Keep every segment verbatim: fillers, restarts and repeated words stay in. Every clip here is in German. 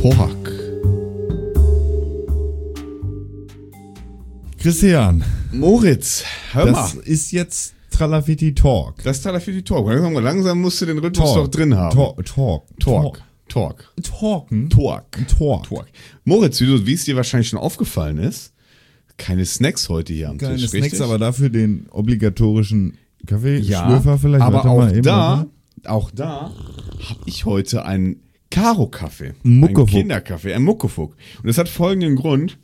Talk. Christian, Moritz, hör das mal. ist jetzt Tralafiti Talk. Das ist Tralafiti Talk. Langsam, langsam musst du den Rhythmus Talk. doch drin haben. Talk. Talk. Talk. Talk. Talken. Talk. Talk. Talk. Moritz, wie, du, wie es dir wahrscheinlich schon aufgefallen ist, keine Snacks heute hier am Keine Tisch, Snacks, richtig? aber dafür den obligatorischen Kaffee. Ja, Schlürfer vielleicht. aber Warte auch mal eben da, noch mal. auch da habe ich heute einen Karo-Kaffee. Muckefuck. Ein Kinderkaffee, ein Muckefuck. Und das hat folgenden Grund.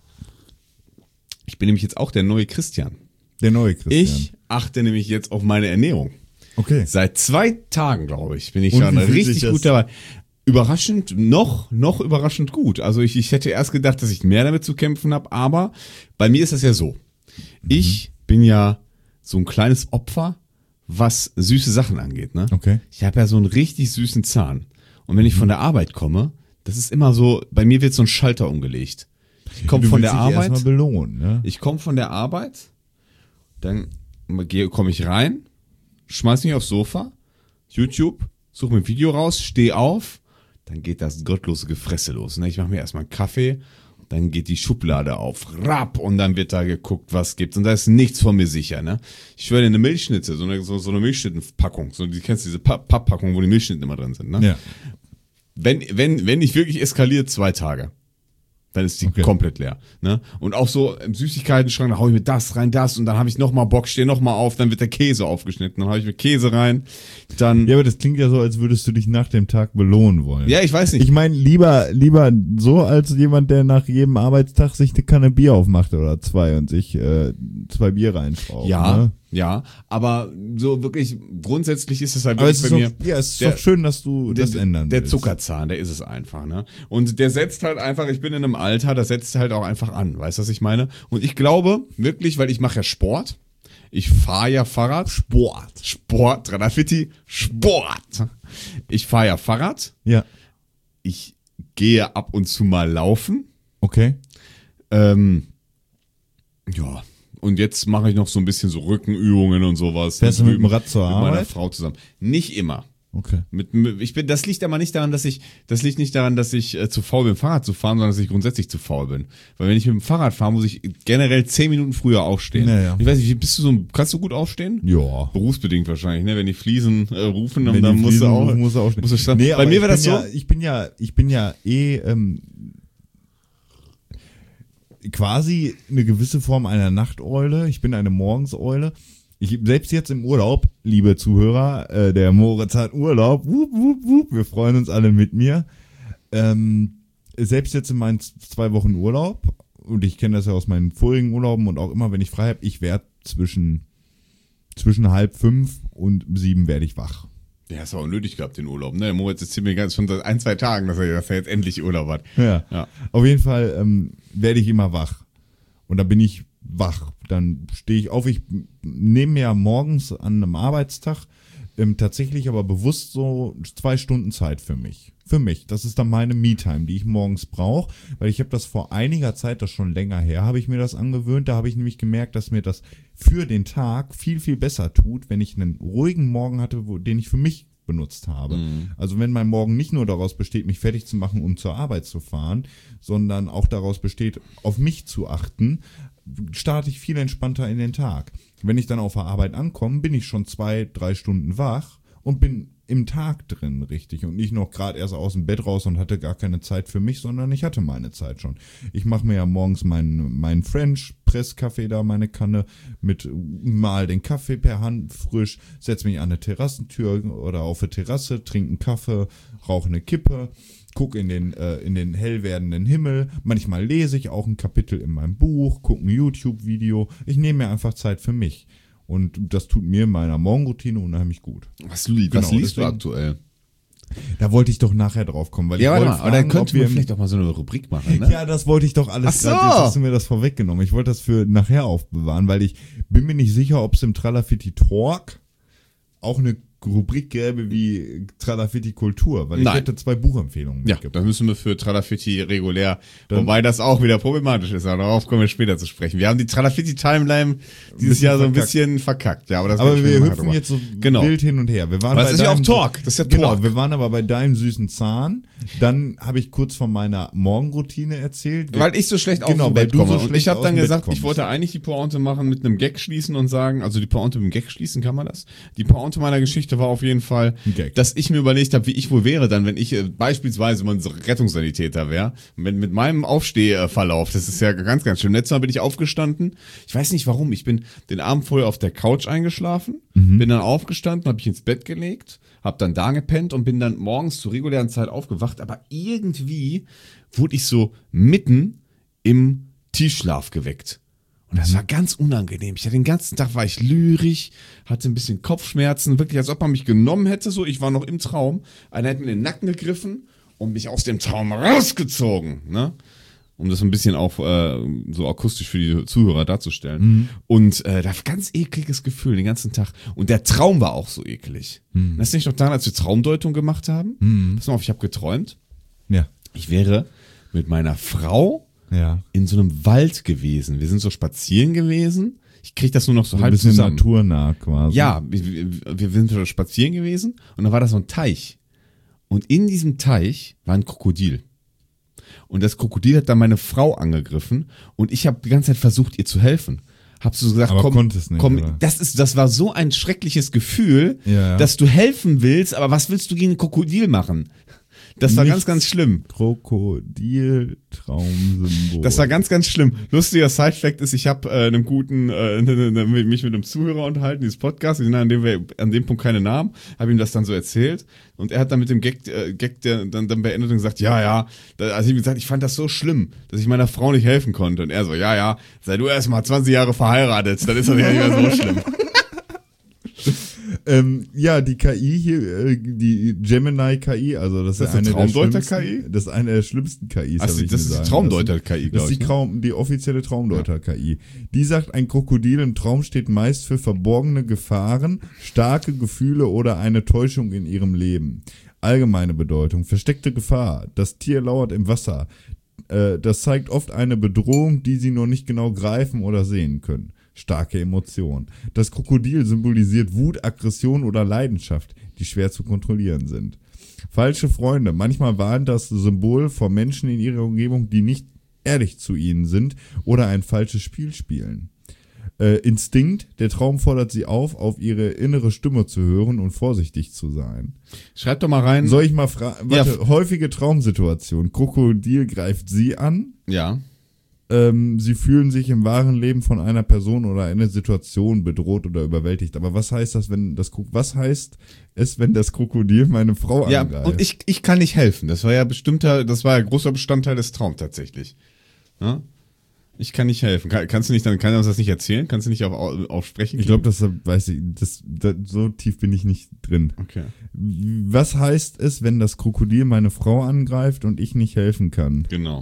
Ich bin nämlich jetzt auch der neue Christian. Der neue Christian. Ich achte nämlich jetzt auf meine Ernährung. Okay. Seit zwei Tagen, glaube ich, bin ich Und schon wie fühlt sich richtig das? gut dabei. Überraschend, noch, noch überraschend gut. Also ich, ich hätte erst gedacht, dass ich mehr damit zu kämpfen habe, aber bei mir ist das ja so. Ich bin ja so ein kleines Opfer, was süße Sachen angeht. Ne? Okay. Ich habe ja so einen richtig süßen Zahn. Und wenn ich von der Arbeit komme, das ist immer so, bei mir wird so ein Schalter umgelegt. Ich komme Du von willst der dich Arbeit. erstmal belohnen, ne? Ich komme von der Arbeit, dann komme ich rein, schmeiß mich aufs Sofa, YouTube, suche mir ein Video raus, stehe auf, dann geht das gottlose Gefresse los. Ne? Ich mache mir erstmal einen Kaffee, dann geht die Schublade auf, rapp, und dann wird da geguckt, was gibt's. Und da ist nichts von mir sicher. Ne? Ich schwöre dir, eine Milchschnitte, so eine, so, so eine Milchschnittenpackung, so, die kennst du, diese Papp- Papppackung, wo die Milchschnitten immer drin sind. Ne? Ja. Wenn, wenn, wenn nicht wirklich eskaliert, zwei Tage. Dann ist die Okay. komplett leer. Ne? Und auch so im Süßigkeiten-Schrank, da hau ich mir das rein, das, und dann habe ich nochmal Bock, stehe nochmal auf, dann wird der Käse aufgeschnitten, dann hau ich mir Käse rein, dann, Ja, aber das klingt ja so, als würdest du dich nach dem Tag belohnen wollen. ja, ich weiß nicht. Ich meine, lieber, lieber so, als jemand, der nach jedem Arbeitstag sich eine Kanne Bier aufmacht oder zwei und sich äh, zwei Bier reinschraubt. ja, Ne? ja, aber so wirklich, grundsätzlich ist es halt Aber wirklich es bei ist mir, doch, ja, es ist der- doch schön, dass du das ändern der willst. Zuckerzahn, der ist es einfach, ne? Und der setzt halt einfach, ich bin in einem Alter, das setzt halt auch einfach an, weißt du, was ich meine? Und ich glaube, wirklich, weil ich mache ja Sport, ich fahre ja Fahrrad. Sport. Sport, Tralafiti, Sport. Ich fahre ja Fahrrad, Ja, ich gehe ab und zu mal laufen. okay. Ähm, ja, und jetzt mache ich noch so ein bisschen so Rückenübungen und sowas. Fährst du mit dem Rad zur Mit meiner Arbeit? Frau zusammen. Nicht immer. Okay. Mit, mit, ich bin, das liegt aber nicht daran, dass ich, das liegt nicht daran, dass ich äh, zu faul bin, Fahrrad zu fahren, sondern dass ich grundsätzlich zu faul bin. Weil wenn ich mit dem Fahrrad fahre, muss ich generell zehn Minuten früher aufstehen. Naja. Ich weiß nicht, wie bist du so, ein- kannst du gut aufstehen? Ja. Berufsbedingt wahrscheinlich, ne? Wenn die Fliesen äh, rufen, dann, Wenn dann die musst du Fliesen auch, rufen, musst du auch musst du stehen. Nee, Bei aber mir ich war das bin so. Ja, ich bin ja, ich bin ja eh ähm, quasi eine gewisse Form einer Nachteule. Ich bin eine Morgenseule. Ich selbst jetzt im Urlaub, liebe Zuhörer, äh, der Moritz hat Urlaub. Wup, wup, wup, wir freuen uns alle mit mir. Ähm, selbst jetzt in meinen z- zwei Wochen Urlaub, und ich kenne das ja aus meinen vorigen Urlauben und auch immer, wenn ich frei habe, ich werde zwischen zwischen halb fünf und sieben werde ich wach. Der hast du auch nötig gehabt, den Urlaub, ne? Der Moritz erzählt mir ganz schon seit ein, zwei Tagen, dass er, dass er jetzt endlich Urlaub hat. Ja. Ja. Auf jeden Fall ähm, werde ich immer wach. Und dann bin ich wach. Dann stehe ich auf. Ich nehme mir ja morgens an einem Arbeitstag ähm, tatsächlich aber bewusst so zwei Stunden Zeit für mich. Für mich. Das ist dann meine Me-Time, die ich morgens brauche. Weil ich habe das vor einiger Zeit, das schon länger her, habe ich mir das angewöhnt. Da habe ich nämlich gemerkt, dass mir das für den Tag viel, viel besser tut, wenn ich einen ruhigen Morgen hatte, wo, den ich für mich benutzt habe. Mhm. Also wenn mein Morgen nicht nur daraus besteht, mich fertig zu machen, um zur Arbeit zu fahren, sondern auch daraus besteht, auf mich zu achten, starte ich viel entspannter in den Tag. Wenn ich dann auf der Arbeit ankomme, bin ich schon zwei, drei Stunden wach und bin im Tag drin, richtig. Und nicht noch gerade erst aus dem Bett raus und hatte gar keine Zeit für mich, sondern ich hatte meine Zeit schon. Ich mache mir ja morgens meinen meinen French Presskaffee da, meine Kanne, mit mal den Kaffee per Hand frisch, setze mich an eine Terrassentür oder auf eine Terrasse, trinke einen Kaffee, rauche eine Kippe, guck in den äh, in den hell werdenden Himmel. Manchmal lese ich auch ein Kapitel in meinem Buch, gucke ein YouTube-Video. Ich nehme mir einfach Zeit für mich. Und das tut mir in meiner Morgenroutine unheimlich gut. Was, was Genau, liest du deswegen- aktuell? Da wollte ich doch nachher drauf kommen, weil Ja, ich warte wollte mal, aber dann fragen, könnten ob wir wir im- vielleicht auch mal so eine Rubrik machen, ne? Ja, das wollte ich doch alles Ach so. gerade. Jetzt hast du mir das vorweggenommen. Ich wollte das für nachher aufbewahren, weil ich bin mir nicht sicher, ob es im Tralafiti Talk auch eine Rubrik gäbe wie Tralafitti Kultur, weil ich Nein. hätte zwei Buchempfehlungen Ja, mitgebracht. dann müssen wir für Tralafitti regulär, Dann- wobei das auch wieder problematisch ist, aber darauf kommen wir später zu sprechen. Wir haben die Tralafitti-Timeline dieses bisschen Jahr so ein verkackt. bisschen verkackt. Ja, aber das Aber reden wir später nachher hüpfen drüber. jetzt so Genau. wild hin und her. Wir waren Aber bei das ist ja auch deinem- Talk. Das ist ja Genau, Talk. wir waren aber bei deinem süßen Zahn. Dann habe ich kurz von meiner Morgenroutine erzählt. Wir- Weil ich so schlecht Genau, aus dem weil Bett du so komme. und schlecht ich habe aus dann dem Bett gesagt, kommst. ich wollte eigentlich die Pointe machen mit einem Gag schließen und sagen, also die Pointe mit dem Gag schließen, kann man das? Die Pointe meiner Geschichte war auf jeden Fall, Ein Gag. dass ich mir überlegt habe, wie ich wohl wäre dann, wenn ich äh, beispielsweise mal so Rettungssanitäter wäre. Wenn mit meinem Aufstehverlauf, das ist ja ganz, ganz schlimm. Letztes Mal bin ich aufgestanden. Ich weiß nicht warum. Ich bin den Abend vorher auf der Couch eingeschlafen, bin dann aufgestanden, habe ich ins Bett gelegt, habe dann da gepennt und bin dann morgens zur regulären Zeit aufgewacht. Aber irgendwie wurde ich so mitten im Tiefschlaf geweckt. Und das war ganz unangenehm. Ich hatte den ganzen Tag war ich lyrisch, hatte ein bisschen Kopfschmerzen, wirklich als ob man mich genommen hätte, so. Ich war noch im Traum. Einer hätte mir in den Nacken gegriffen und mich aus dem Traum rausgezogen, ne? Um das ein bisschen auch äh, so akustisch für die Zuhörer darzustellen. Mhm. Und äh, da war ganz ekliges Gefühl den ganzen Tag. Und der Traum war auch so eklig. Mhm. Das ist nicht noch daran, als wir Traumdeutung gemacht haben. Mhm. Pass mal auf, ich habe geträumt. Ja. Ich wäre mit meiner Frau Ja. in so einem Wald gewesen. Wir sind so spazieren gewesen. Ich krieg das nur noch so, So ein halb bisschen zusammen. naturnah quasi. Ja, wir, wir, wir sind so spazieren gewesen und da war da so ein Teich. Und in diesem Teich war ein Krokodil. Und das Krokodil hat dann meine Frau angegriffen und ich habe die ganze Zeit versucht, ihr zu helfen. Hab so gesagt, Aber komm, konntest nicht, komm, oder? das ist, das war so ein schreckliches Gefühl, Ja, ja. dass du helfen willst, aber was willst du gegen ein Krokodil machen? Das war ganz, Nichts. ganz schlimm. Krokodil, Traumsymbol. Das war ganz, ganz schlimm. Lustiger Side-Fact ist, ich habe äh, einem guten, äh, ne, ne, mich mit einem Zuhörer unterhalten, dieses Podcast, wir sind an dem, wir, an dem Punkt keine Namen, habe ihm das dann so erzählt und er hat dann mit dem Gag, äh, Gag der, dann, dann beendet und gesagt, ja, ja, da, also ich hab gesagt, ich fand das so schlimm, dass ich meiner Frau nicht helfen konnte und er so, ja, ja, sei du erst mal zwanzig Jahre verheiratet, dann ist das ja nicht mehr so schlimm. Ähm, ja, die K I hier, äh, die Gemini-K I, also das, Das ist ist eine eine der Traumdeuter-K I? schlimmsten, das ist eine der schlimmsten K Is. Also, hab ich das mir ist die sagen Traumdeuter-K I, lassen. Das glaub ist die, ich, ne? Traum, die offizielle Traumdeuter-K I. Die sagt, ein Krokodil im Traum steht meist für verborgene Gefahren, starke Gefühle oder eine Täuschung in ihrem Leben. Allgemeine Bedeutung, versteckte Gefahr, das Tier lauert im Wasser. Äh, das zeigt oft eine Bedrohung, die sie noch nicht genau greifen oder sehen können. Starke Emotionen. Das Krokodil symbolisiert Wut, Aggression oder Leidenschaft, die schwer zu kontrollieren sind. Falsche Freunde. Manchmal warnt das Symbol vor Menschen in ihrer Umgebung, die nicht ehrlich zu ihnen sind oder ein falsches Spiel spielen. Äh, Instinkt. Der Traum fordert sie auf, auf ihre innere Stimme zu hören und vorsichtig zu sein. Schreib doch mal rein. Soll ich mal fragen? Ja. Warte, häufige Traumsituation. Krokodil greift sie an. Ja. Ähm, sie fühlen sich im wahren Leben von einer Person oder einer Situation bedroht oder überwältigt. Aber was heißt das, wenn das Kro- was heißt es, wenn das Krokodil meine Frau Ja, angreift? und ich, ich kann nicht helfen. Das war ja bestimmter, das war ja großer Bestandteil des Traums tatsächlich. Ja? Ich kann nicht helfen. Kann, kannst du nicht, dann kann er uns das nicht erzählen? Kannst du nicht auf, auf sprechen? Ich glaube, das weiß ich, das, das, so tief bin ich nicht drin. Okay. Was heißt es, wenn das Krokodil meine Frau angreift und ich nicht helfen kann? Genau.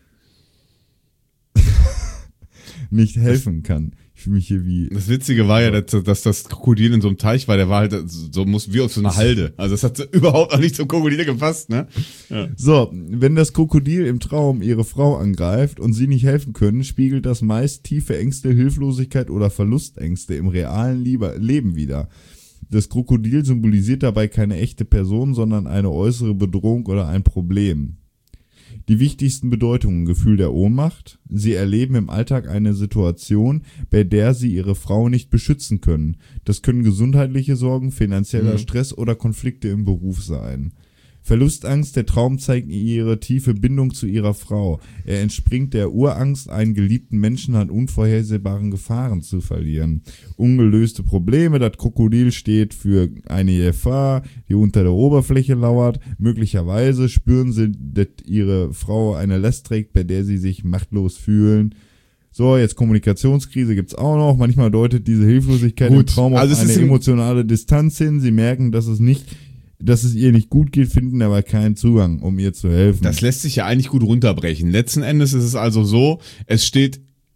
Nicht helfen kann. Ich fühle mich hier wie. Das Witzige war ja, dass, dass das Krokodil in so einem Teich war, der war halt so, muss wie auf so einer Halde. Also das hat so überhaupt auch nicht zum Krokodil gepasst, ne? Ja. So, wenn das Krokodil im Traum ihre Frau angreift und sie nicht helfen können, spiegelt das meist tiefe Ängste, Hilflosigkeit oder Verlustängste im realen Lieber- Leben wider. Das Krokodil symbolisiert dabei keine echte Person, sondern eine äußere Bedrohung oder ein Problem. Die wichtigsten Bedeutungen: Gefühl der Ohnmacht. Sie erleben im Alltag eine Situation, bei der sie ihre Frau nicht beschützen können. Das können gesundheitliche Sorgen, finanzieller Mhm. Stress oder Konflikte im Beruf sein. Verlustangst. Der Traum zeigt ihre tiefe Bindung zu ihrer Frau. Er entspringt der Urangst, einen geliebten Menschen an unvorhersehbaren Gefahren zu verlieren. Ungelöste Probleme. Das Krokodil steht für eine Gefahr, die unter der Oberfläche lauert. Möglicherweise spüren sie, dass ihre Frau eine Last trägt, bei der sie sich machtlos fühlen. So, jetzt Kommunikationskrise gibt's auch noch. Manchmal deutet diese Hilflosigkeit Gut, im Traum auf also es eine ist im- emotionale Distanz hin. Sie merken, dass es nicht dass es ihr nicht gut geht, finden aber keinen Zugang, um ihr zu helfen. Das lässt sich ja eigentlich gut runterbrechen. Letzten Endes ist es also so, es steht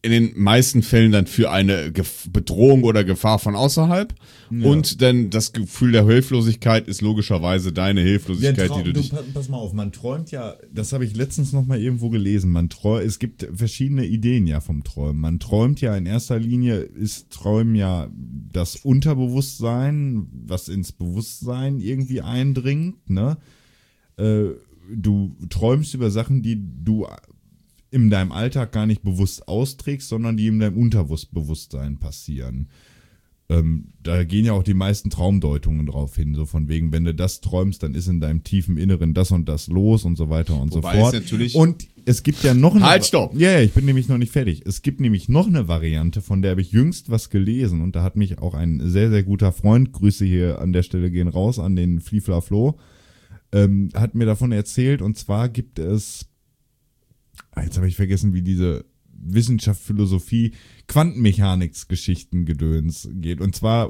in den meisten Fällen dann für eine Gef- Bedrohung oder Gefahr von außerhalb. Ja. Und dann das Gefühl der Hilflosigkeit ist logischerweise deine Hilflosigkeit, Traum, die du, du dich... Pass mal auf, man träumt ja, das habe ich letztens noch mal irgendwo gelesen, man träumt, es gibt verschiedene Ideen ja vom Träumen. Man träumt ja in erster Linie, ist Träumen ja das Unterbewusstsein, was ins Bewusstsein irgendwie eindringt, ne? Äh, du träumst über Sachen, die du in deinem Alltag gar nicht bewusst austrägst, sondern die in deinem Unterbewusstsein passieren. Ähm, da gehen ja auch die meisten Traumdeutungen drauf hin, so von wegen, wenn du das träumst, dann ist in deinem tiefen Inneren das und das los und so weiter und Wobei so fort. es natürlich Und es gibt ja noch eine... Halt, stopp! Ja, yeah, ich bin nämlich noch nicht fertig. Es gibt nämlich noch eine Variante, von der habe ich jüngst was gelesen und da hat mich auch ein sehr, sehr guter Freund, Grüße hier an der Stelle gehen raus, an den Fliefler Flo, ähm, hat mir davon erzählt, und zwar gibt es... Jetzt habe ich vergessen, wie diese Wissenschaft, Philosophie, Quantenmechaniksgeschichten Gedöns geht. Und zwar,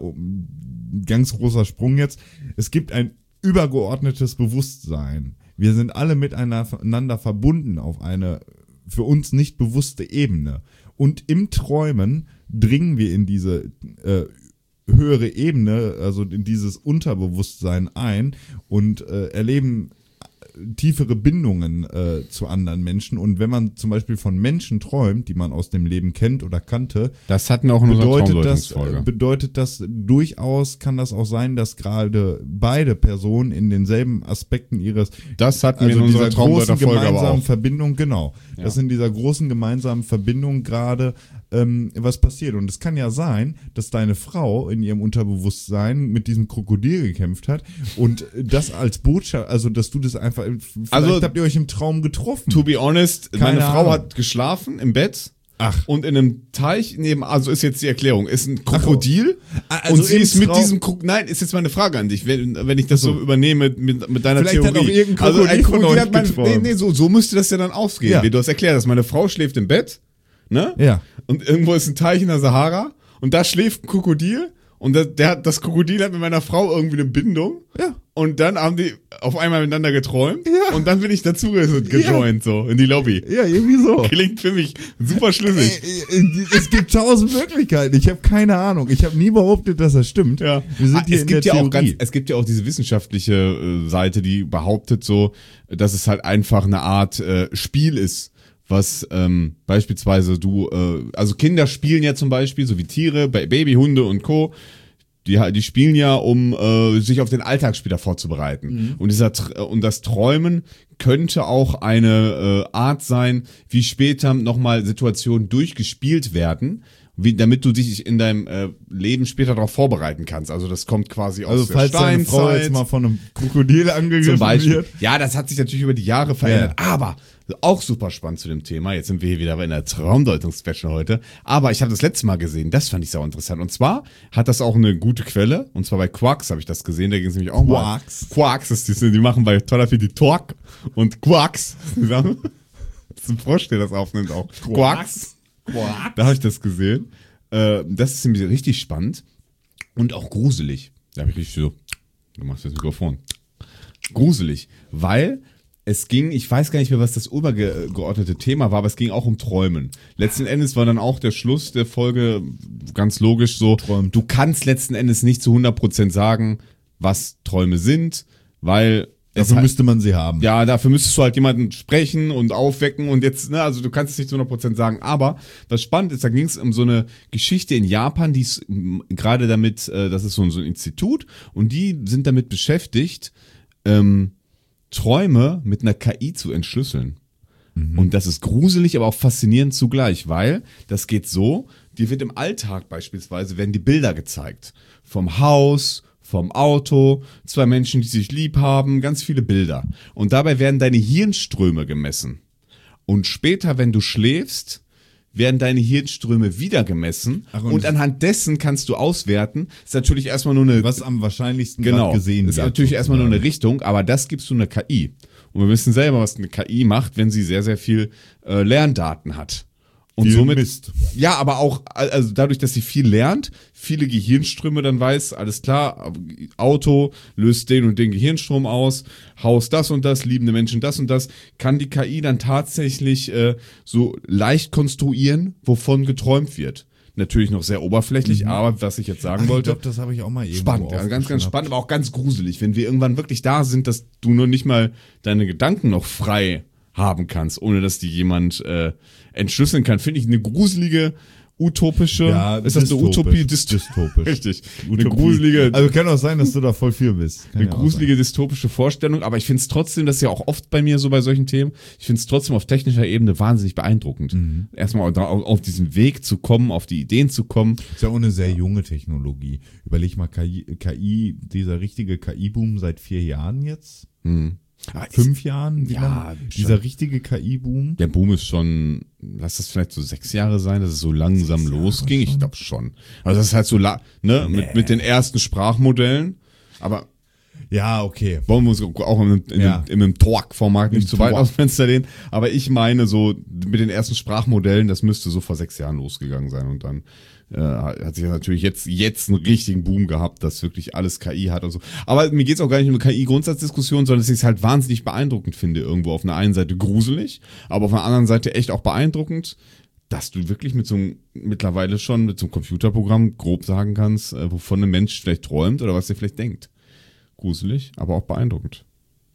ein ganz großer Sprung jetzt, es gibt ein übergeordnetes Bewusstsein. Wir sind alle miteinander verbunden auf eine für uns nicht bewusste Ebene. Und im Träumen dringen wir in diese äh, höhere Ebene, also in dieses Unterbewusstsein ein und äh, erleben tiefere Bindungen äh, zu anderen Menschen. Und wenn man zum Beispiel von Menschen träumt, die man aus dem Leben kennt oder kannte, das hatten wir auch in unserer bedeutet das, Traumdeutungsfolge. bedeutet das durchaus, kann das auch sein, dass gerade beide Personen in denselben Aspekten ihres, Das hatten also wir in unserer dieser großen Traumdeuterfolge aber gemeinsamen auch. Verbindung, genau, Ja. dass in dieser großen gemeinsamen Verbindung gerade ähm, was passiert. Und es kann ja sein, dass deine Frau in ihrem Unterbewusstsein mit diesem Krokodil gekämpft hat und das als Botschaft, also dass du das einfach, vielleicht Also, habt ihr euch im Traum getroffen. To be honest, Keine meine Frau Ahnung. hat geschlafen im Bett. Ach. Und in einem Teich neben, also ist jetzt die Erklärung, ist ein Krokodil. Ach, also und sie im ist mit Traum- diesem Krokodil, nein, ist jetzt meine Frage an dich, wenn, wenn ich das so, so. übernehme mit, mit deiner Vielleicht hat Theorie. auch irgendein also ein Krokodil von Krokodil euch hat mein, nee, geträumt. nee, so, so müsste das ja dann ausgehen, Ja. wie du hast erklärt hast. Meine Frau schläft im Bett, ne? Ja. Und irgendwo ist ein Teich in der Sahara und da schläft ein Krokodil und das, der, hat- das Krokodil hat mit meiner Frau irgendwie eine Bindung. Ja. Und dann haben die auf einmal miteinander geträumt. Ja. Und dann bin ich dazu gejoint, so, in die Lobby. Ja, irgendwie so. Klingt für mich super schlüssig. Äh, äh, Es gibt tausend Möglichkeiten. Ich habe keine Ahnung. Ich habe nie behauptet, dass das stimmt. Ja. Wir sind Ah, hier es in gibt der ja auch Theorie. ganz, es gibt ja auch diese wissenschaftliche äh, Seite, die behauptet so, dass es halt einfach eine Art äh, Spiel ist, was ähm, beispielsweise du, äh, also Kinder spielen ja zum Beispiel, so wie Tiere, bei Babyhunde und Co. Die, die spielen ja, um äh, sich auf den Alltag später vorzubereiten. Mhm. Und dieser Tr- und das Träumen könnte auch eine äh, Art sein, wie später nochmal Situationen durchgespielt werden, wie, damit du dich in deinem äh, Leben später darauf vorbereiten kannst. Also das kommt quasi aus Also der falls deine Frau Steinzeit. jetzt mal von einem Krokodil angegriffen Zum Beispiel. wird. Ja, das hat sich natürlich über die Jahre verändert. Aber auch super spannend zu dem Thema. Jetzt sind wir hier wieder in der Traumdeutungs-Special heute. Aber ich habe das letzte Mal gesehen. Das fand ich sau interessant. Und zwar hat das auch eine gute Quelle. Und zwar bei Quarks habe ich das gesehen. Da ging es nämlich auch Quarks? mal. Quarks ist die, die machen bei Tollafit die Talk. Und Quarks. zusammen. Das ist ein Frosch, der das aufnimmt auch. Quarks. Da habe ich das gesehen. Äh, das ist nämlich richtig spannend. Und auch gruselig. Da habe ich richtig so. Du machst das Mikrofon. Gruselig. Weil es ging, ich weiß gar nicht mehr, was das übergeordnete Thema war, aber es ging auch um Träumen. Letzten Endes war dann auch der Schluss der Folge ganz logisch so, Träumt. du kannst letzten Endes nicht zu hundert Prozent sagen, was Träume sind, weil es Dafür halt- müsste man sie haben. ja, dafür müsstest du halt jemanden sprechen und aufwecken und jetzt, ne, also du kannst es nicht zu hundert Prozent sagen, aber was spannend ist, da ging es um so eine Geschichte in Japan, die ist m, gerade damit, äh, das ist so, ein- so ein Institut und die sind damit beschäftigt, ähm, Träume mit einer K I zu entschlüsseln. Und das ist gruselig, aber auch faszinierend zugleich, weil das geht so, dir wird im Alltag beispielsweise, werden die Bilder gezeigt. Vom Haus, vom Auto, zwei Menschen, die sich lieb haben, ganz viele Bilder. Und dabei werden deine Hirnströme gemessen. Und später, wenn du schläfst, werden deine Hirnströme wieder gemessen. Ach, und- und anhand dessen kannst du auswerten. Ist natürlich erstmal nur eine Was am wahrscheinlichsten Genau, gerade gesehen ist wird. natürlich erstmal nur eine Richtung, aber das gibst du einer K I. Und wir wissen selber, was eine K I macht, wenn sie sehr, sehr viel äh, Lerndaten hat. Und Viel somit, Mist. ja, aber auch, also dadurch, dass sie viel lernt, viele Gehirnströme dann weiß, alles klar, Auto löst den und den Gehirnstrom aus, Haus das und das, liebende Menschen das und das, kann die K I dann tatsächlich äh, so leicht konstruieren, wovon geträumt wird. Natürlich noch sehr oberflächlich, mhm. aber was ich jetzt sagen Ach, wollte. Ich glaube, das habe ich auch mal irgendwo Spannend, ja, ganz, ganz hab. spannend, aber auch ganz gruselig, wenn wir irgendwann wirklich da sind, dass du nur nicht mal deine Gedanken noch frei haben kannst, ohne dass die jemand äh, entschlüsseln kann. Finde ich eine gruselige, utopische, Ja, ist das eine Utopie? Dyst- dystopisch. Richtig. Utopie. Eine gruselige, Also kann auch sein, dass du da voll für bist. Kann eine ja auch gruselige dystopische Vorstellung, aber ich finde es trotzdem, das ist ja auch oft bei mir so bei solchen Themen, ich finde es trotzdem auf technischer Ebene wahnsinnig beeindruckend. Mhm. Erstmal da, auf, auf diesen Weg zu kommen, auf die Ideen zu kommen. Ist ja auch eine sehr junge Technologie. Überleg mal, K I, K I dieser richtige K I-Boom seit vier Jahren jetzt? Hm. Aber Fünf ist, Jahren? Wie ja, lange? Dieser richtige K I-Boom? Der Boom ist schon, lass das vielleicht so sechs Jahre sein, dass es so langsam Sechs losging. Jahre Ich glaube schon. Also das ist halt so, la- ne, Nee. mit, mit den ersten Sprachmodellen. Aber Ja, okay. wollen wir uns auch in, in, Ja. in, in einem Talk-Format nicht Im zu weit Talk. aus dem Fenster lehnen. Aber ich meine so, mit den ersten Sprachmodellen, das müsste so vor sechs Jahren losgegangen sein. Und dann äh, hat sich natürlich jetzt, jetzt einen richtigen Boom gehabt, dass wirklich alles K I hat und so. Aber mir geht's auch gar nicht um eine K I-Grundsatzdiskussion, sondern dass ich es halt wahnsinnig beeindruckend finde. Irgendwo auf einer einen Seite gruselig, aber auf einer anderen Seite echt auch beeindruckend, dass du wirklich mit so einem, mittlerweile schon mit so einem Computerprogramm grob sagen kannst, äh, wovon ein Mensch vielleicht träumt oder was er vielleicht denkt. Gruselig, aber auch beeindruckend.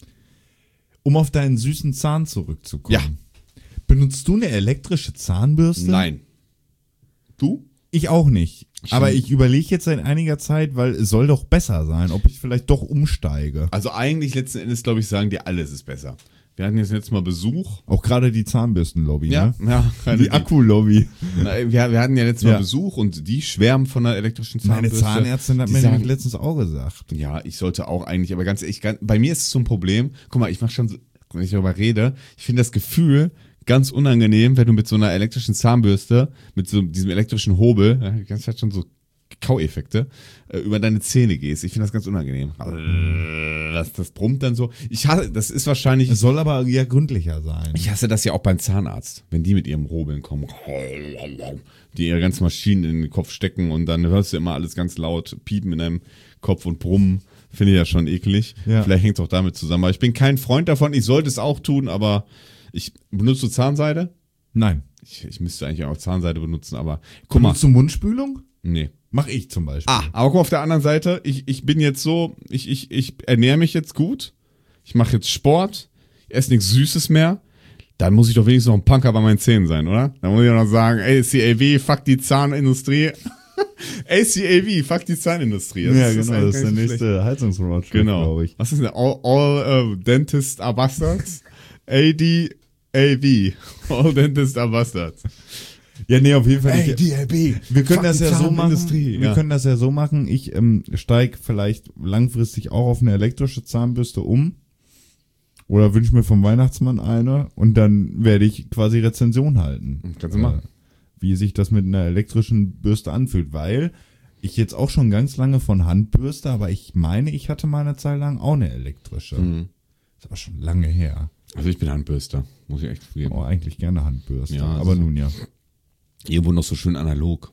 Um auf deinen süßen Zahn zurückzukommen. Ja. Benutzt du eine elektrische Zahnbürste? Nein. Du? Ich auch nicht. Schon. Aber ich überlege jetzt seit einiger Zeit, weil es soll doch besser sein, ob ich vielleicht doch umsteige. Also eigentlich letzten Endes, glaube ich, sagen dir, alles ist besser. Wir hatten jetzt letztes Mal Besuch. Auch gerade die Zahnbürstenlobby, Ja, ne? ja. Die, Die Akku-Lobby. Na, wir, wir hatten ja letztes Mal Ja. Besuch und die schwärmen von der elektrischen Meine Zahnbürste. Zahnärztin hat Die mir sagen, nämlich letztens auch gesagt. ja, ich sollte auch eigentlich, aber ganz ehrlich, ganz, bei mir ist es so ein Problem. Guck mal, ich mache schon, so, wenn ich darüber rede, ich finde das Gefühl ganz unangenehm, wenn du mit so einer elektrischen Zahnbürste, mit so diesem elektrischen Hobel, ja, die ganze Zeit schon so Kaueffekte, äh, über deine Zähne gehst. Ich finde das ganz unangenehm. Das, das brummt dann so. Ich hasse, das ist wahrscheinlich, Es soll aber ja gründlicher sein. ich hasse das ja auch beim Zahnarzt, wenn die mit ihrem Hobeln kommen, die ihre ganzen Maschinen in den Kopf stecken und dann hörst du immer alles ganz laut piepen in deinem Kopf und brummen. Finde ich ja schon eklig. Ja. Vielleicht hängt es auch damit zusammen. Aber ich bin kein Freund davon. Ich sollte es auch tun, aber ich benutze du Zahnseide? Nein. Ich, ich müsste eigentlich auch Zahnseide benutzen, aber guck mal. Benutzt du Mundspülung? Nee. Mach ich zum Beispiel. Ah, aber guck mal, auf der anderen Seite, ich, ich bin jetzt so, ich, ich, ich ernähre mich jetzt gut. Ich mache jetzt Sport. Ich esse nichts Süßes mehr. Dann muss ich doch wenigstens noch ein Punker bei meinen Zähnen sein, oder? Dann muss ich doch noch sagen, A C A V, fuck die Zahnindustrie. A C A V, fuck die Zahnindustrie. Das ja, ist- genau, eigentlich das ist der gar nicht so nächste Heizungsratschlag, Genau. glaube ich. Was ist denn? All, all uh, Dentists are bastards? A D A V. All Dentists are bastards. Ja, nee, auf jeden Fall nicht. D A V. Wir können Fuck das die ja so machen. Zahnindustrie. Wir Ja. können das ja so machen. Ich ähm, steig vielleicht langfristig auch auf eine elektrische Zahnbürste um. Oder wünsche mir vom Weihnachtsmann eine. Und dann werde ich quasi Rezension halten. Kannst du machen. Äh, wie sich das mit einer elektrischen Bürste anfühlt. Weil ich jetzt auch schon ganz lange von Handbürste, aber ich meine, ich hatte mal eine Zeit lang auch eine elektrische. Mhm. Ist aber schon lange her. Also ich bin Handbürster, muss ich echt zugeben. Oh, eigentlich gerne Handbürste. Ja, aber so. nun ja. Irgendwo noch so schön analog.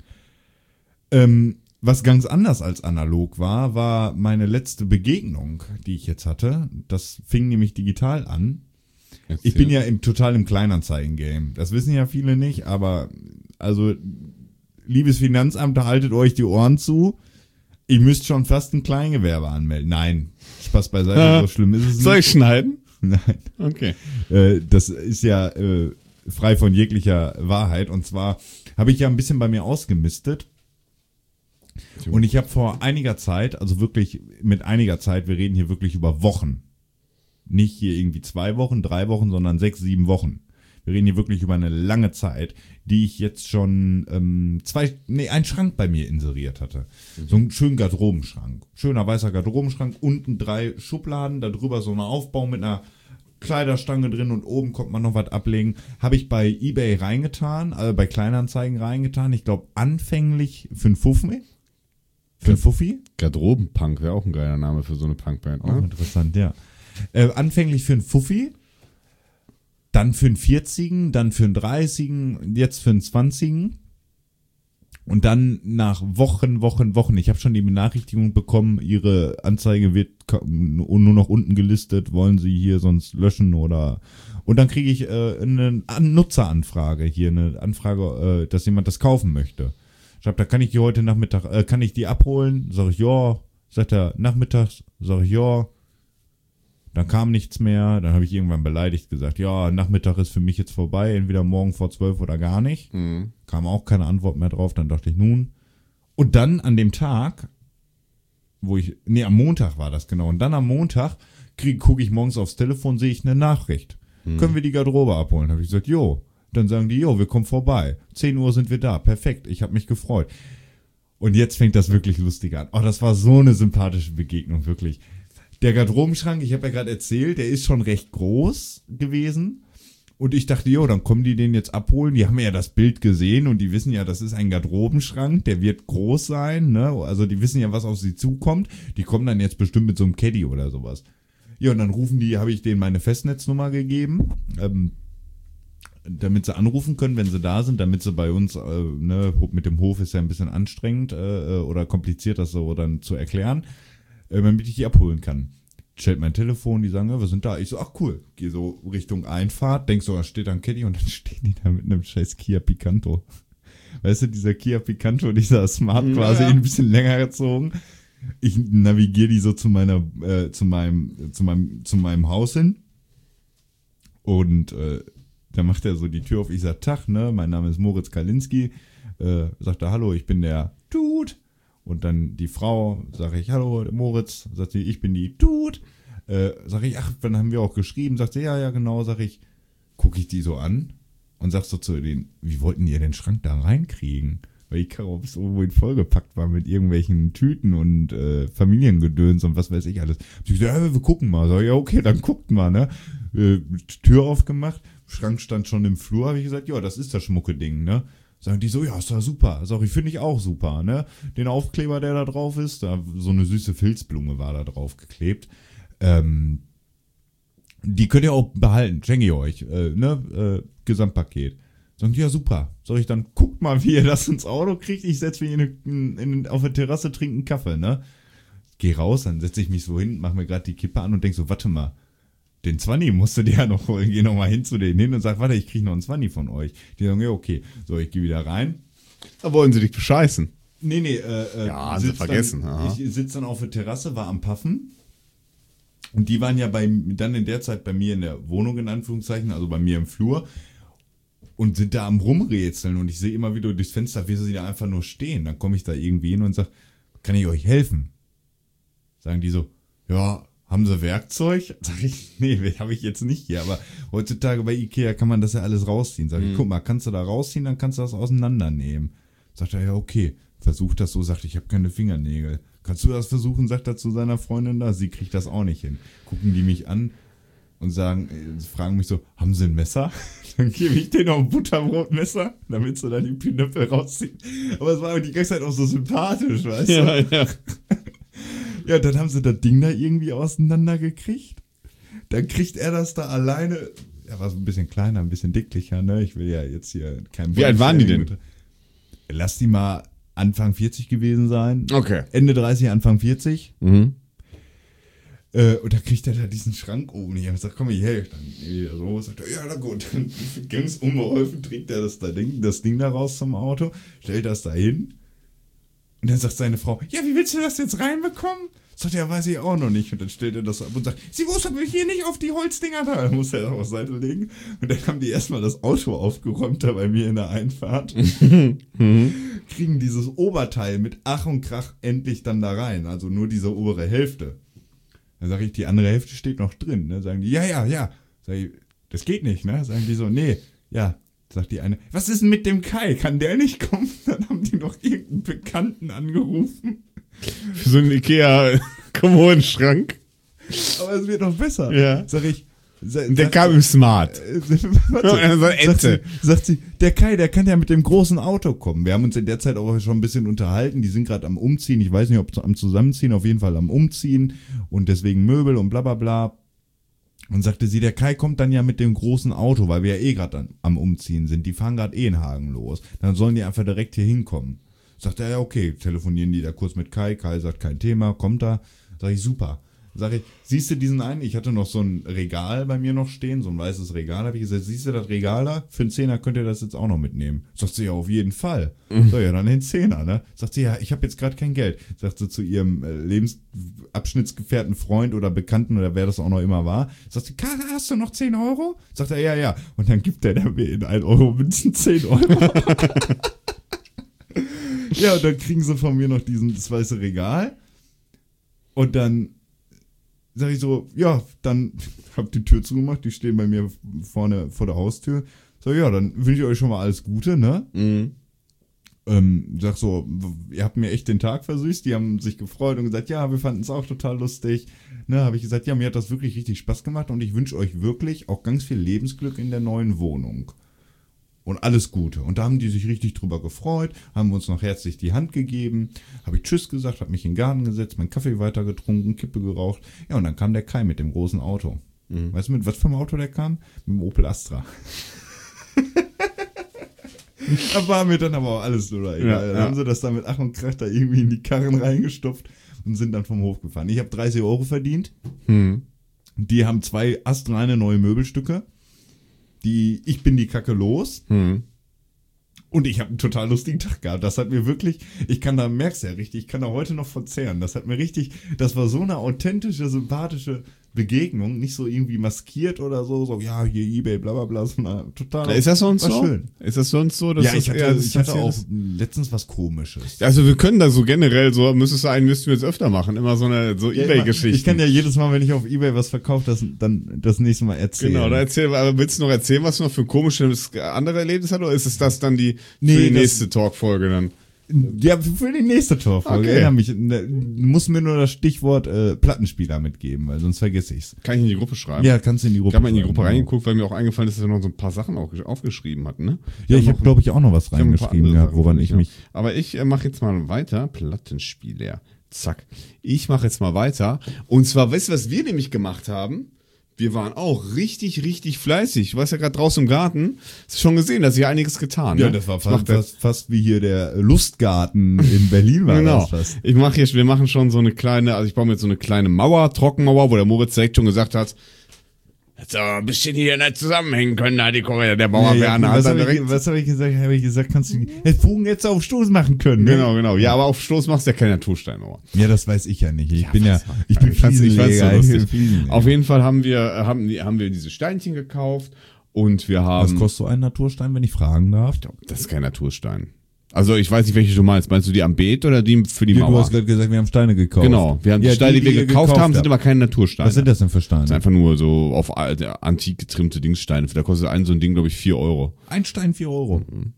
Ähm, was ganz anders als analog war, war meine letzte Begegnung, die ich jetzt hatte. Das fing nämlich digital an. Erzähl. Ich bin ja im, total im Kleinanzeigen-Game. Das wissen ja viele nicht, aber also, liebes Finanzamt, haltet euch die Ohren zu. Ihr müsst schon fast ein Kleingewerbe anmelden. Nein, Spaß beiseite, Ah. so schlimm ist es nicht. Soll ich schneiden? Nein. Okay. Äh, das ist ja äh, frei von jeglicher Wahrheit. Und zwar habe ich ja ein bisschen bei mir ausgemistet. Und ich habe vor einiger Zeit, also wirklich mit einiger Zeit, wir reden hier wirklich über Wochen. Nicht hier irgendwie zwei Wochen, drei Wochen, sondern sechs, sieben Wochen. Wir reden hier wirklich über eine lange Zeit, die ich jetzt schon ähm, zwei, nee, einen Schrank bei mir inseriert hatte. So einen schönen Garderobenschrank. Schöner weißer Garderobenschrank, unten drei Schubladen, darüber so ein Aufbau mit einer Kleiderstange drin und oben kommt man noch was ablegen. Habe ich bei eBay reingetan, also bei Kleinanzeigen reingetan. Ich glaube anfänglich für einen Fuffi. Für einen Fuffi? Garderobenpunk wäre auch ein geiler Name für so eine Punkband, Auch ne? interessant, ja. Äh, anfänglich für einen Fuffi. dann für einen vierzigen, dann für einen dreißigen, jetzt für einen zwanzigen. Und dann nach Wochen, Wochen, Wochen, ich habe schon die Benachrichtigung bekommen, Ihre Anzeige wird nur noch unten gelistet, wollen Sie hier sonst löschen oder... Und dann kriege ich äh, eine Nutzeranfrage hier, eine Anfrage, äh, dass jemand das kaufen möchte. Ich habe, da kann ich die heute Nachmittag, äh, kann ich die abholen? Sag ich, ja. Sagt er, nachmittags? Sag ich, ja. Dann kam nichts mehr, dann habe ich irgendwann beleidigt gesagt, ja, Nachmittag ist für mich jetzt vorbei, entweder morgen vor zwölf oder gar nicht. Mhm. Kam auch keine Antwort mehr drauf, dann dachte ich, nun. Und dann an dem Tag, wo ich, nee, am Montag war das genau, und dann am Montag gucke ich morgens aufs Telefon, sehe ich eine Nachricht. Mhm. Können wir die Garderobe abholen? Habe ich gesagt, jo. Dann sagen die, jo, wir kommen vorbei. zehn Uhr sind wir da, perfekt, ich habe mich gefreut. Und jetzt fängt das wirklich lustig an. Oh, das war so eine sympathische Begegnung, wirklich. Der Garderobenschrank, ich habe ja gerade erzählt, der ist schon recht groß gewesen. Und ich dachte, jo, dann kommen die den jetzt abholen. Die haben ja das Bild gesehen und die wissen ja, das ist ein Garderobenschrank, der wird groß sein, ne? Also die wissen ja, was auf sie zukommt. Die kommen dann jetzt bestimmt mit so einem Caddy oder sowas. Ja, und dann rufen die, habe ich denen meine Festnetznummer gegeben, ähm, damit sie anrufen können, wenn sie da sind, damit sie bei uns, äh, ne, mit dem Hof ist ja ein bisschen anstrengend äh, oder kompliziert, das so dann zu erklären, äh, damit ich die abholen kann. Stellt mein Telefon, die sagen, ja, wir sind da. Ich so, ach cool, gehe so Richtung Einfahrt, denk so, da steht da ein Caddy und dann stehen die da mit einem scheiß Kia Picanto. Weißt du, dieser Kia Picanto, dieser Smart ja, quasi ja. ein bisschen länger gezogen. Ich navigiere die so zu meiner, äh, zu meinem, zu meinem, zu meinem Haus hin und äh, da macht er so die Tür auf. Ich sag, Tag, ne, mein Name ist Moritz Kalinski. Äh, sagt er, hallo, ich bin der Dude. Und dann die Frau, sage ich, hallo, Moritz. Sagt sie, ich bin die Dude. Äh, sag ich, ach, dann haben wir auch geschrieben. Sagt sie, ja, ja, genau. Sag ich, gucke ich die so an und sag so zu denen, wie wollten ihr den Schrank da reinkriegen? Weil die Karre so irgendwo vollgepackt war mit irgendwelchen Tüten und äh, Familiengedöns und was weiß ich alles. Ich so, ja, wir gucken mal. Sag ich, ja, okay, dann guckt mal, ne? Äh, Tür aufgemacht, Schrank stand schon im Flur, habe ich gesagt, ja, das ist das schmucke Ding, ne? Sagen die so, ja, ist doch super. Sag ich, finde ich auch super, ne? Den Aufkleber, der da drauf ist, da so eine süße Filzblume war da drauf geklebt. Ähm, die könnt ihr auch behalten, schenke ich euch, äh, ne? Äh, Gesamtpaket. Sagen die, ja, super. Sag ich, dann guckt mal, wie ihr das ins Auto kriegt. Ich setze mich in, in, in, auf der Terrasse, trinke einen Kaffee, ne? Geh raus, dann setze ich mich so hin, mach mir gerade die Kippe an und denk so, warte mal, den Zwanni musste der ja noch holen. Geh noch mal hin zu denen hin und sag, warte, ich krieg noch einen Zwanni von euch. Die sagen, ja, okay. So, ich gehe wieder rein. Da wollen sie dich bescheißen. Nee, nee, äh, Ja, haben sie vergessen, Dann, aha. ich sitze dann auf der Terrasse, war am Puffen. Und die waren ja bei, dann in der Zeit bei mir in der Wohnung, in Anführungszeichen, also bei mir im Flur. Und sind da am Rumrätseln. Und ich sehe immer wieder durchs Fenster, wie sie da einfach nur stehen. Dann komme ich da irgendwie hin und sag, kann ich euch helfen? Sagen die so, ja, haben sie Werkzeug? Sag ich, nee, habe ich jetzt nicht hier. Aber heutzutage bei Ikea kann man das ja alles rausziehen. Sag ich, Mhm. guck mal, kannst du da rausziehen, dann kannst du das auseinandernehmen. Sagt er, ja, okay. Versucht das so, sagt, ich habe keine Fingernägel. Kannst du das versuchen, sagt er zu seiner Freundin da. Sie kriegt das auch nicht hin. Gucken die mich an und sagen, äh, fragen mich so, haben sie ein Messer? Dann gebe ich denen auch ein Butterbrotmesser, damit sie dann die Pinöppel rausziehen. Aber es war die ganze Zeit auch so sympathisch, weißt du? Ja, ja. Ja, dann haben sie das Ding da irgendwie auseinandergekriegt. Dann kriegt er das da alleine. Er war so ein bisschen kleiner, ein bisschen dicklicher, ne? Ich will ja jetzt hier kein Wie alt waren die denn? Lass die mal Anfang vierzig gewesen sein. Okay. Ende dreißig, Anfang vierzig. Mhm. Äh, und da kriegt er da diesen Schrank oben. Ich habe gesagt, komm, ich helfe. Dann wieder so, sagt er, ja, na gut. Dann ganz unbeholfen trägt er das, da Ding, das Ding da raus zum Auto, stellt das da hin. Und dann sagt seine Frau, ja, wie willst du das jetzt reinbekommen? Sagt er, ja, weiß ich auch noch nicht. Und dann stellt er das ab und sagt, sie muss aber hier nicht auf die Holzdinger da. Dann muss er das auf Seite legen. Und dann haben die erstmal das Auto aufgeräumt da bei mir in der Einfahrt. Kriegen dieses Oberteil mit Ach und Krach endlich dann da rein. Also nur diese obere Hälfte. Dann sage ich, die andere Hälfte steht noch drin. Ne? Sagen die, ja, ja, ja. Sag ich, das geht nicht, ne? Sagen die so, nee, ja. Sagt die eine, was ist denn mit dem Kai? Kann der nicht kommen? Dann haben die noch irgendeinen Bekannten angerufen. Für so einen Ikea-Kommodenschrank. Aber es wird noch besser. Ja. Sag ich. Sa, Der sagt kam sie- im Smart. Äh, warte, So eine Ente. sagt, sie, sagt sie, der Kai, der kann ja mit dem großen Auto kommen. Wir haben uns in der Zeit auch schon ein bisschen unterhalten. Die sind gerade am Umziehen. Ich weiß nicht, ob am Zusammenziehen, auf jeden Fall am Umziehen. Und deswegen Möbel und bla bla bla. Und sagte sie, der Kai kommt dann ja mit dem großen Auto, weil wir ja eh gerade am Umziehen sind. Die fahren gerade eh in Hagen los. Dann sollen die einfach direkt hier hinkommen. Sagt er, ja okay, telefonieren die da kurz mit Kai. Kai sagt, kein Thema, kommt da. Sag ich, super. Sag ich, siehst du diesen einen? Ich hatte noch so ein Regal bei mir noch stehen, so ein weißes Regal. Habe ich gesagt, siehst du das Regal da? Für einen Zehner könnt ihr das jetzt auch noch mitnehmen. Sagt sie, ja, auf jeden Fall. Mhm. So, ja, dann den Zehner, ne? Sagt sie, ja, ich habe jetzt gerade kein Geld. Sagt sie zu ihrem äh, Lebensabschnittsgefährten Freund oder Bekannten oder wer das auch noch immer war. Sagt sie, Karl, hast du noch zehn Euro? Sagt er, ja, ja. Und dann gibt der mir in ein Euro Münzen zehn Euro. Ja, und dann kriegen sie von mir noch diesen, das weiße Regal. Und dann sag ich so, ja, dann hab die Tür zugemacht, die stehen bei mir vorne vor der Haustür. So, ja, dann wünsche ich euch schon mal alles Gute, ne? Mhm. Ähm, sag so, ihr habt mir echt den Tag versüßt, die haben sich gefreut und gesagt, ja, wir fanden es auch total lustig. Ne, habe ich gesagt, ja, mir hat das wirklich richtig Spaß gemacht und ich wünsche euch wirklich auch ganz viel Lebensglück in der neuen Wohnung. Und alles Gute. Und da haben die sich richtig drüber gefreut, haben uns noch herzlich die Hand gegeben, habe ich Tschüss gesagt, habe mich in den Garten gesetzt, meinen Kaffee weiter getrunken, Kippe geraucht. Ja, und dann kam der Kai mit dem großen Auto. Mhm. Weißt du, mit was für einem Auto der kam? Mit dem Opel Astra. Da war mir dann aber auch alles so. Ja, dann ja. haben sie das da mit Ach und Krach da irgendwie in die Karren reingestopft und sind dann vom Hof gefahren. Ich habe dreißig Euro verdient. Mhm. Die haben zwei astreine neue Möbelstücke. Die, ich bin die Kacke los. Hm. Und ich habe einen total lustigen Tag gehabt. Das hat mir wirklich, ich kann da, merkst du ja richtig, ich kann da heute noch verzehren. Das hat mir richtig, das war so eine authentische, sympathische Begegnung. Nicht so irgendwie maskiert oder so, so, ja, hier Ebay, bla bla bla, sondern total. Ist das sonst so? Schön. Ist das sonst so? Dass ja, ich das, hatte, ja, ich hatte auch letztens was Komisches. Also wir können da so generell, so müsste es sein, müssten wir jetzt öfter machen. Immer so eine so ja, Ebay-Geschichte. Ich kann ja jedes Mal, wenn ich auf Ebay was verkaufe, das dann das nächste Mal erzählen. Genau, da erzähl, aber willst du noch erzählen, was du noch für ein komisches andere Erlebnis hast, oder ist es das dann die nee, für die nächste Talkfolge dann? Ja, für die nächste Torfolge. Okay. Erinnere mich. Du musst mir nur das Stichwort äh, Plattenspieler mitgeben, weil sonst vergesse ich's. Kann ich in die Gruppe schreiben? Ja, kannst du in die Gruppe schreiben. Ich habe mal in die Gruppe genau. reingeguckt, weil mir auch eingefallen ist, dass wir noch so ein paar Sachen auch aufgeschrieben hatten, ne? Ja, ich habe, glaube ich, auch noch was reingeschrieben gehabt, woran ich mich... Aber ich äh, mache jetzt mal weiter. Plattenspieler. Zack. Ich mache jetzt mal weiter. Und zwar, weißt du, was wir nämlich gemacht haben? Wir waren auch richtig, richtig fleißig. Du warst ja gerade draußen im Garten. Hast du schon gesehen, dass hier einiges getan. Ja, ne? das war fast, fast, fast wie hier der Lustgarten in Berlin war. Genau. Das fast. Ich mache hier, wir machen schon so eine kleine, also ich baue mir jetzt so eine kleine Mauer, Trockenmauer, wo der Moritz direkt schon gesagt hat, so ein bisschen hier nicht zusammenhängen können, da die Korea, der Bauer ja, wäre an der was habe ich, was hab ich gesagt? Habe ich gesagt, kannst du den Fugen jetzt auf Stoß machen können? Ne? Genau, genau. Ja, aber auf Stoß machst du ja keine Natursteinmauer. Ja, das weiß ich ja nicht. Ich ja, bin ja, ich bin Fliesenleger. Ich bin Fliesenleger. Auf jeden Fall haben wir, haben, haben wir diese Steinchen gekauft und wir haben... Was kostet so ein Naturstein, wenn ich fragen darf? Das ist kein Naturstein. Also ich weiß nicht, welche du meinst. Meinst du die am Beet oder die für die ja, Mauer? Du hast gerade gesagt, wir haben Steine gekauft. Genau, wir haben ja, die Steine, die, die wir gekauft, gekauft haben, sind aber keine Natursteine. Was sind das denn für Steine? Das sind einfach nur so auf alte, antik getrimmte Dingssteine. Da kostet ein so ein Ding, glaube ich, vier Euro. Ein Stein vier Euro? Mhm.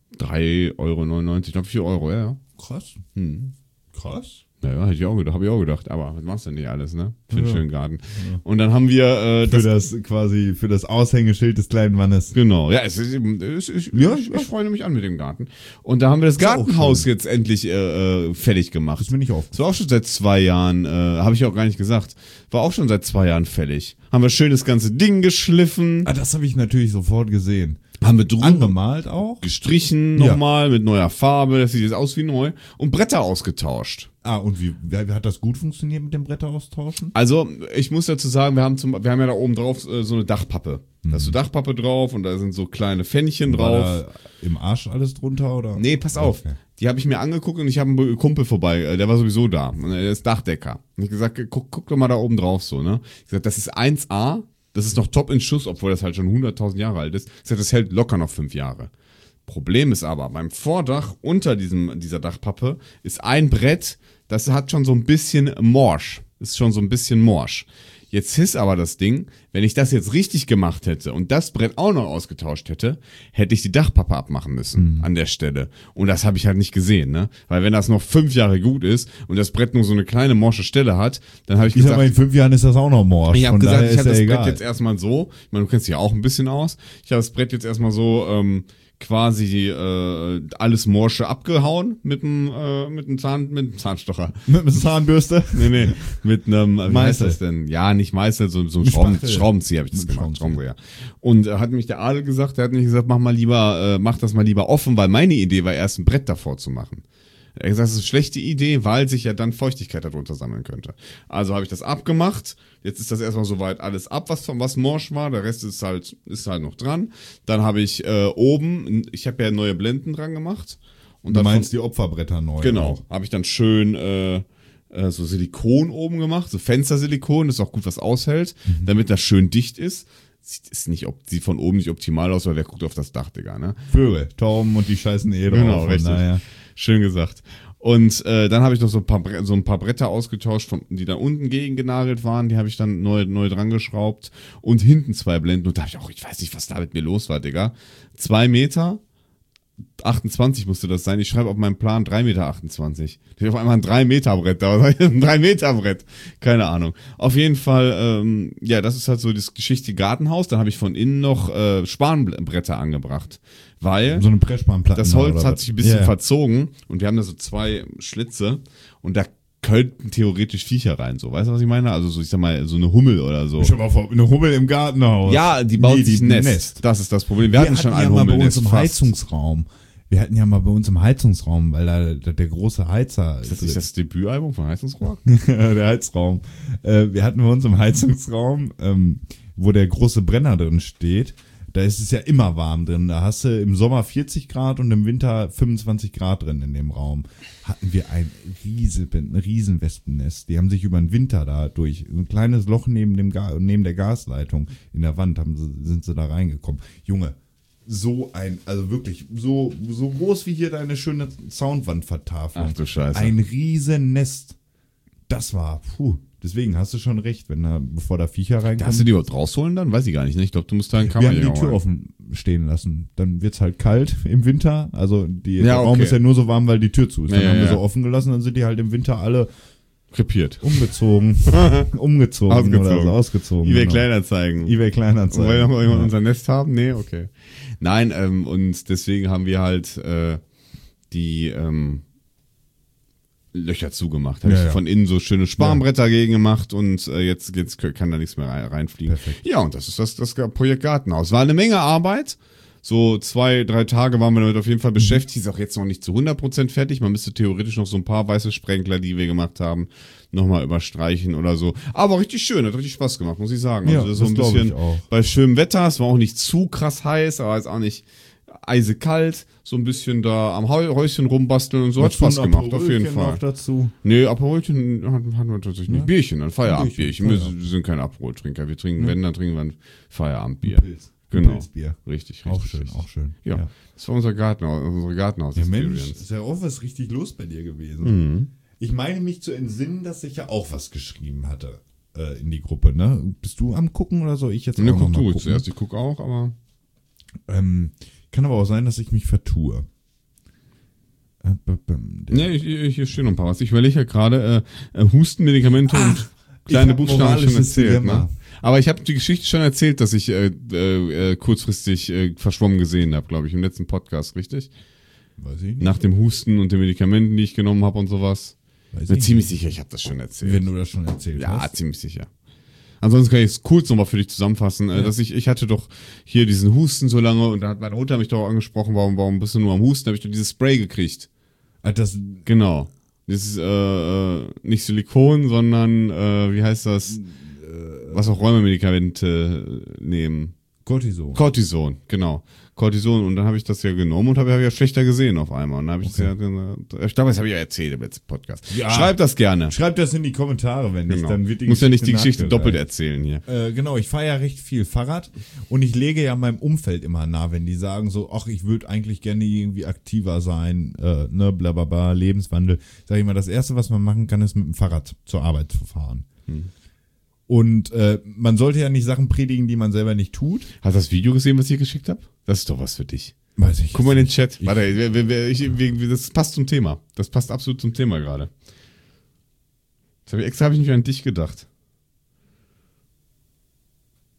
drei Euro neunundneunzig, ich glaube vier Euro, ja. ja. Krass. Hm. Krass. Naja, hätte ich auch gedacht, habe ich auch gedacht. Aber was machst du denn nicht alles, ne? Für ja. einen schönen Garten. Ja. Und dann haben wir äh, für das, das quasi für das Aushängeschild des kleinen Mannes. Genau, ja, es ist, es ist, ja, ich, ich freue mich an mit dem Garten. Und da haben wir das Gartenhaus jetzt endlich äh, fertig gemacht. Das ist mir nicht aufgefallen. Das war auch schon seit zwei Jahren, äh, habe ich auch gar nicht gesagt. War auch schon seit zwei Jahren fertig. Haben wir schön das ganze Ding geschliffen. Ah, das habe ich natürlich sofort gesehen. Haben wir drüber angemalt auch? Gestrichen nochmal ja. mit neuer Farbe. Das sieht jetzt aus wie neu. Und Bretter ausgetauscht. Ah, und wie, wie hat das gut funktioniert mit dem Bretter austauschen? Also, ich muss dazu sagen, wir haben zum, wir haben ja da oben drauf äh, so eine Dachpappe. Mhm. Da ist so Dachpappe drauf und da sind so kleine Pfännchen drauf. War da im Arsch alles drunter, oder? Nee, pass auf. Okay. Die habe ich mir angeguckt und ich habe einen Kumpel vorbei, der war sowieso da. Der ist Dachdecker. Und ich gesagt, guck, guck doch mal da oben drauf so, ne? Ich gesagt, das ist eins A. Das ist noch top in Schuss, obwohl das halt schon hunderttausend Jahre alt ist. Ich sag, das hält locker noch fünf Jahre. Problem ist aber, beim Vordach unter diesem, dieser Dachpappe ist ein Brett, das hat schon so ein bisschen morsch. Ist schon so ein bisschen morsch. Jetzt ist aber das Ding, wenn ich das jetzt richtig gemacht hätte und das Brett auch noch ausgetauscht hätte, hätte ich die Dachpappe abmachen müssen mhm. an der Stelle. Und das habe ich halt nicht gesehen, ne? Weil wenn das noch fünf Jahre gut ist und das Brett nur so eine kleine morsche Stelle hat, dann habe ich, ich gesagt... Aber in fünf Jahren ist das auch noch morsch. Ich habe gesagt, ich habe das egal. Brett jetzt erstmal so, ich meine, du kennst dich ja auch ein bisschen aus, ich habe das Brett jetzt erstmal so... ähm quasi äh, alles Morsche abgehauen mit dem äh, mit dem Zahn mit dem Zahnstocher. Mit einer Zahnbürste? Nee, nee, mit einem, wie Meißel. heißt das denn? Ja, nicht Meißel, so, so ein Ein Schrauben, Spachtel. Schraubenzieher habe ich das Mit gemacht. Schraubenzieher. Schraubenzieher. Und äh, hat mich der Adel gesagt, der hat nicht gesagt, mach mal lieber, äh, mach das mal lieber offen, weil meine Idee war erst ein Brett davor zu machen. Er hat gesagt, das ist eine schlechte Idee, weil sich ja dann Feuchtigkeit darunter sammeln könnte. Also habe ich das abgemacht. Jetzt ist das erstmal soweit alles ab, was von was morsch war. Der Rest ist halt ist halt noch dran. Dann habe ich äh, oben, ich habe ja neue Blenden dran gemacht. Und Du dann meinst die Opferbretter neu? Genau, auch. habe ich dann schön äh, äh, so Silikon oben gemacht, so Fenstersilikon, das auch gut was aushält, Mhm. damit das schön dicht ist. Sieht, ist nicht, ob, sieht von oben nicht optimal aus, weil wer guckt auf das Dach, Digga, ne? Vögel, Tauben und die scheißen eh drauf. Genau, von richtig. daher. Schön gesagt. Und äh, dann habe ich noch so ein paar Bre so ein paar Bretter ausgetauscht, von, die da unten gegen genagelt waren. Die habe ich dann neu neu dran geschraubt und hinten zwei Blenden. Und da habe ich auch, ich weiß nicht, was da mit mir los war, Digga. Zwei Meter, achtundzwanzig musste das sein. Ich schreibe auf meinem Plan drei Meter achtundzwanzig. Da ist auf einmal ein drei Meter Brett da. Ein drei Meter Brett. Keine Ahnung. Auf jeden Fall, ähm, ja, das ist halt so das Geschichte Gartenhaus. Dann habe ich von innen noch äh, Spanbretter angebracht. Weil So eine Pressspanplatte. das Holz oder hat was? sich ein bisschen Ja, ja. verzogen und wir haben da so zwei Schlitze und da könnten theoretisch Viecher rein, so. Weißt du, was ich meine? Also so, ich sag mal, so eine Hummel oder so. Ich habe auch eine Hummel im Gartenhaus. Ja, die baut Nee, sich ein Nest. Das ist das Problem. Wir, Wir hatten schon ja ein mal bei uns Hummelnest im fast. Heizungsraum. Wir hatten ja mal bei uns im Heizungsraum, weil da der, der große Heizer Ist das nicht das Debütalbum von Heizungsrohr? der Heizraum. Äh, wir hatten bei uns im Heizungsraum, ähm, wo der große Brenner drin steht, da ist es ja immer warm drin. Da hast du im Sommer vierzig Grad und im Winter fünfundzwanzig Grad drin in dem Raum. Hatten wir ein riesen, ein riesen Wespennest. Die haben sich über den Winter da durch ein kleines Loch neben dem Ga neben der Gasleitung in der Wand haben sie, sind sie da reingekommen. Junge, so ein, also wirklich so so groß wie hier deine schöne Soundwandvertafelung. Ach du Scheiße. Ein riesen Nest. Das war, puh. Deswegen hast du schon recht, wenn da, bevor da Viecher reinkommen. Darfst du die überhaupt rausholen dann? Weiß ich gar nicht. Ne? Ich glaube, du musst da einen wir haben Kammerjäger die Tür holen. offen stehen lassen. Dann wird's halt kalt im Winter. Also die, Ja, der Raum okay. ist ja nur so warm, weil die Tür zu ist. Dann Ja, haben ja, wir ja. so offen gelassen, dann sind die halt im Winter alle Krepiert. umgezogen. umgezogen Ausgezogen. oder so ausgezogen. eBay genau. Kleinanzeigen. eBay Wollen wir Kleinanzeigen. noch mal irgendwann Ja. unser Nest haben? Nee, okay. Nein, ähm, und deswegen haben wir halt äh, die ähm, Löcher zugemacht. Habe Ja, ich ja. von innen so schöne Spanbretter gegen gemacht und äh, jetzt, jetzt kann da nichts mehr rein, reinfliegen. Perfekt. Ja, und das ist das, das Projekt Gartenhaus. War eine Menge Arbeit. So zwei, drei Tage waren wir damit auf jeden Fall beschäftigt. Ist auch jetzt noch nicht zu hundert Prozent fertig. Man müsste theoretisch noch so ein paar weiße Sprenkler, die wir gemacht haben, nochmal überstreichen oder so. Aber richtig schön, hat richtig Spaß gemacht, muss ich sagen. Ja, also so das ein glaub bisschen ich auch. bei schönem Wetter. Es war auch nicht zu krass heiß, aber jetzt auch nicht eisekalt. So ein bisschen da am Häu- Häuschen rumbasteln und so. Hat Dazu ein Spaß gemacht, auf jeden Aperolchen Fall. noch dazu. Nee, Aperolchen hatten hatten wir tatsächlich nicht. Ja? Bierchen, ein Feierabendbierchen. Bierchen, Wir sind keine Aperol-Trinker. Wir trinken, Ja. wenn, dann trinken wir ein Feierabendbier. Pilz. Genau. Pilzbier. Richtig, richtig. Auch schön, richtig. auch schön. Ja, das war unser Gartenhaus, unsere Gartenhaus. Ja, Mensch, ist ja auch was richtig los bei dir gewesen. Mhm. Ich meine mich zu entsinnen, dass ich ja auch was geschrieben hatte äh, in die Gruppe, ne? Bist du am gucken oder soll ich jetzt Ne, auch noch guck mal du gucken? zuerst. Ich guck auch, aber. Ähm, kann aber auch sein, dass ich mich vertue. Äh, b- b- der- Ne, ich, ich, hier stehen noch ein paar was. Ich überlege ja gerade, äh, äh, Hustenmedikamente und kleine hab Buchstaben hab ich schon moralisches erzählt. Dilemma. Ne? Aber ich habe die Geschichte schon erzählt, dass ich äh, äh, äh, kurzfristig äh, verschwommen gesehen habe, glaube ich, im letzten Podcast, richtig? Weiß ich nicht. Nach dem Husten und den Medikamenten, die ich genommen habe und sowas. Weiß Bin ich ziemlich nicht. sicher, ich habe das schon erzählt. Wenn du das schon erzählt Ja, hast. ziemlich sicher. Ansonsten kann ich es kurz nochmal für dich zusammenfassen, äh, Ja. dass ich, ich hatte doch hier diesen Husten so lange und da hat meine Mutter mich doch auch angesprochen, warum, warum bist du nur am Husten? Da habe ich doch dieses Spray gekriegt. Ah, das, Genau. Das ist äh, äh, nicht Silikon, sondern, äh, wie heißt das? Was auch Rheumamedikamente äh, nehmen. Cortison. Cortison, genau. Cortison. Und dann habe ich das ja genommen und habe hab ja schlechter gesehen auf einmal. Und dann habe ich Okay. das ja, ich glaube, das habe ich ja erzählt im letzten Podcast. Ja. Schreib das gerne. Schreib das in die Kommentare, wenn nicht, Genau. dann wird die Muss ja nicht die Geschichte Geschichte doppelt nachgereicht. erzählen hier. Äh, genau, ich fahre ja recht viel Fahrrad und ich lege ja meinem Umfeld immer nah, wenn die sagen so, ach, ich würde eigentlich gerne irgendwie aktiver sein, äh, ne, bla bla bla, Lebenswandel. Sag ich mal, das Erste, was man machen kann, ist mit dem Fahrrad zur Arbeit zu fahren. Hm. Und äh, man sollte ja nicht Sachen predigen, die man selber nicht tut. Hast du das Video gesehen, was ich hier geschickt habe? Das ist doch was für dich. Weiß ich Guck mal in den jetzt Chat. nicht. Warte, wir- wir- wir- ich, wir- das passt zum Thema. Das passt absolut zum Thema gerade. Das hab ich, extra habe ich nicht an dich gedacht.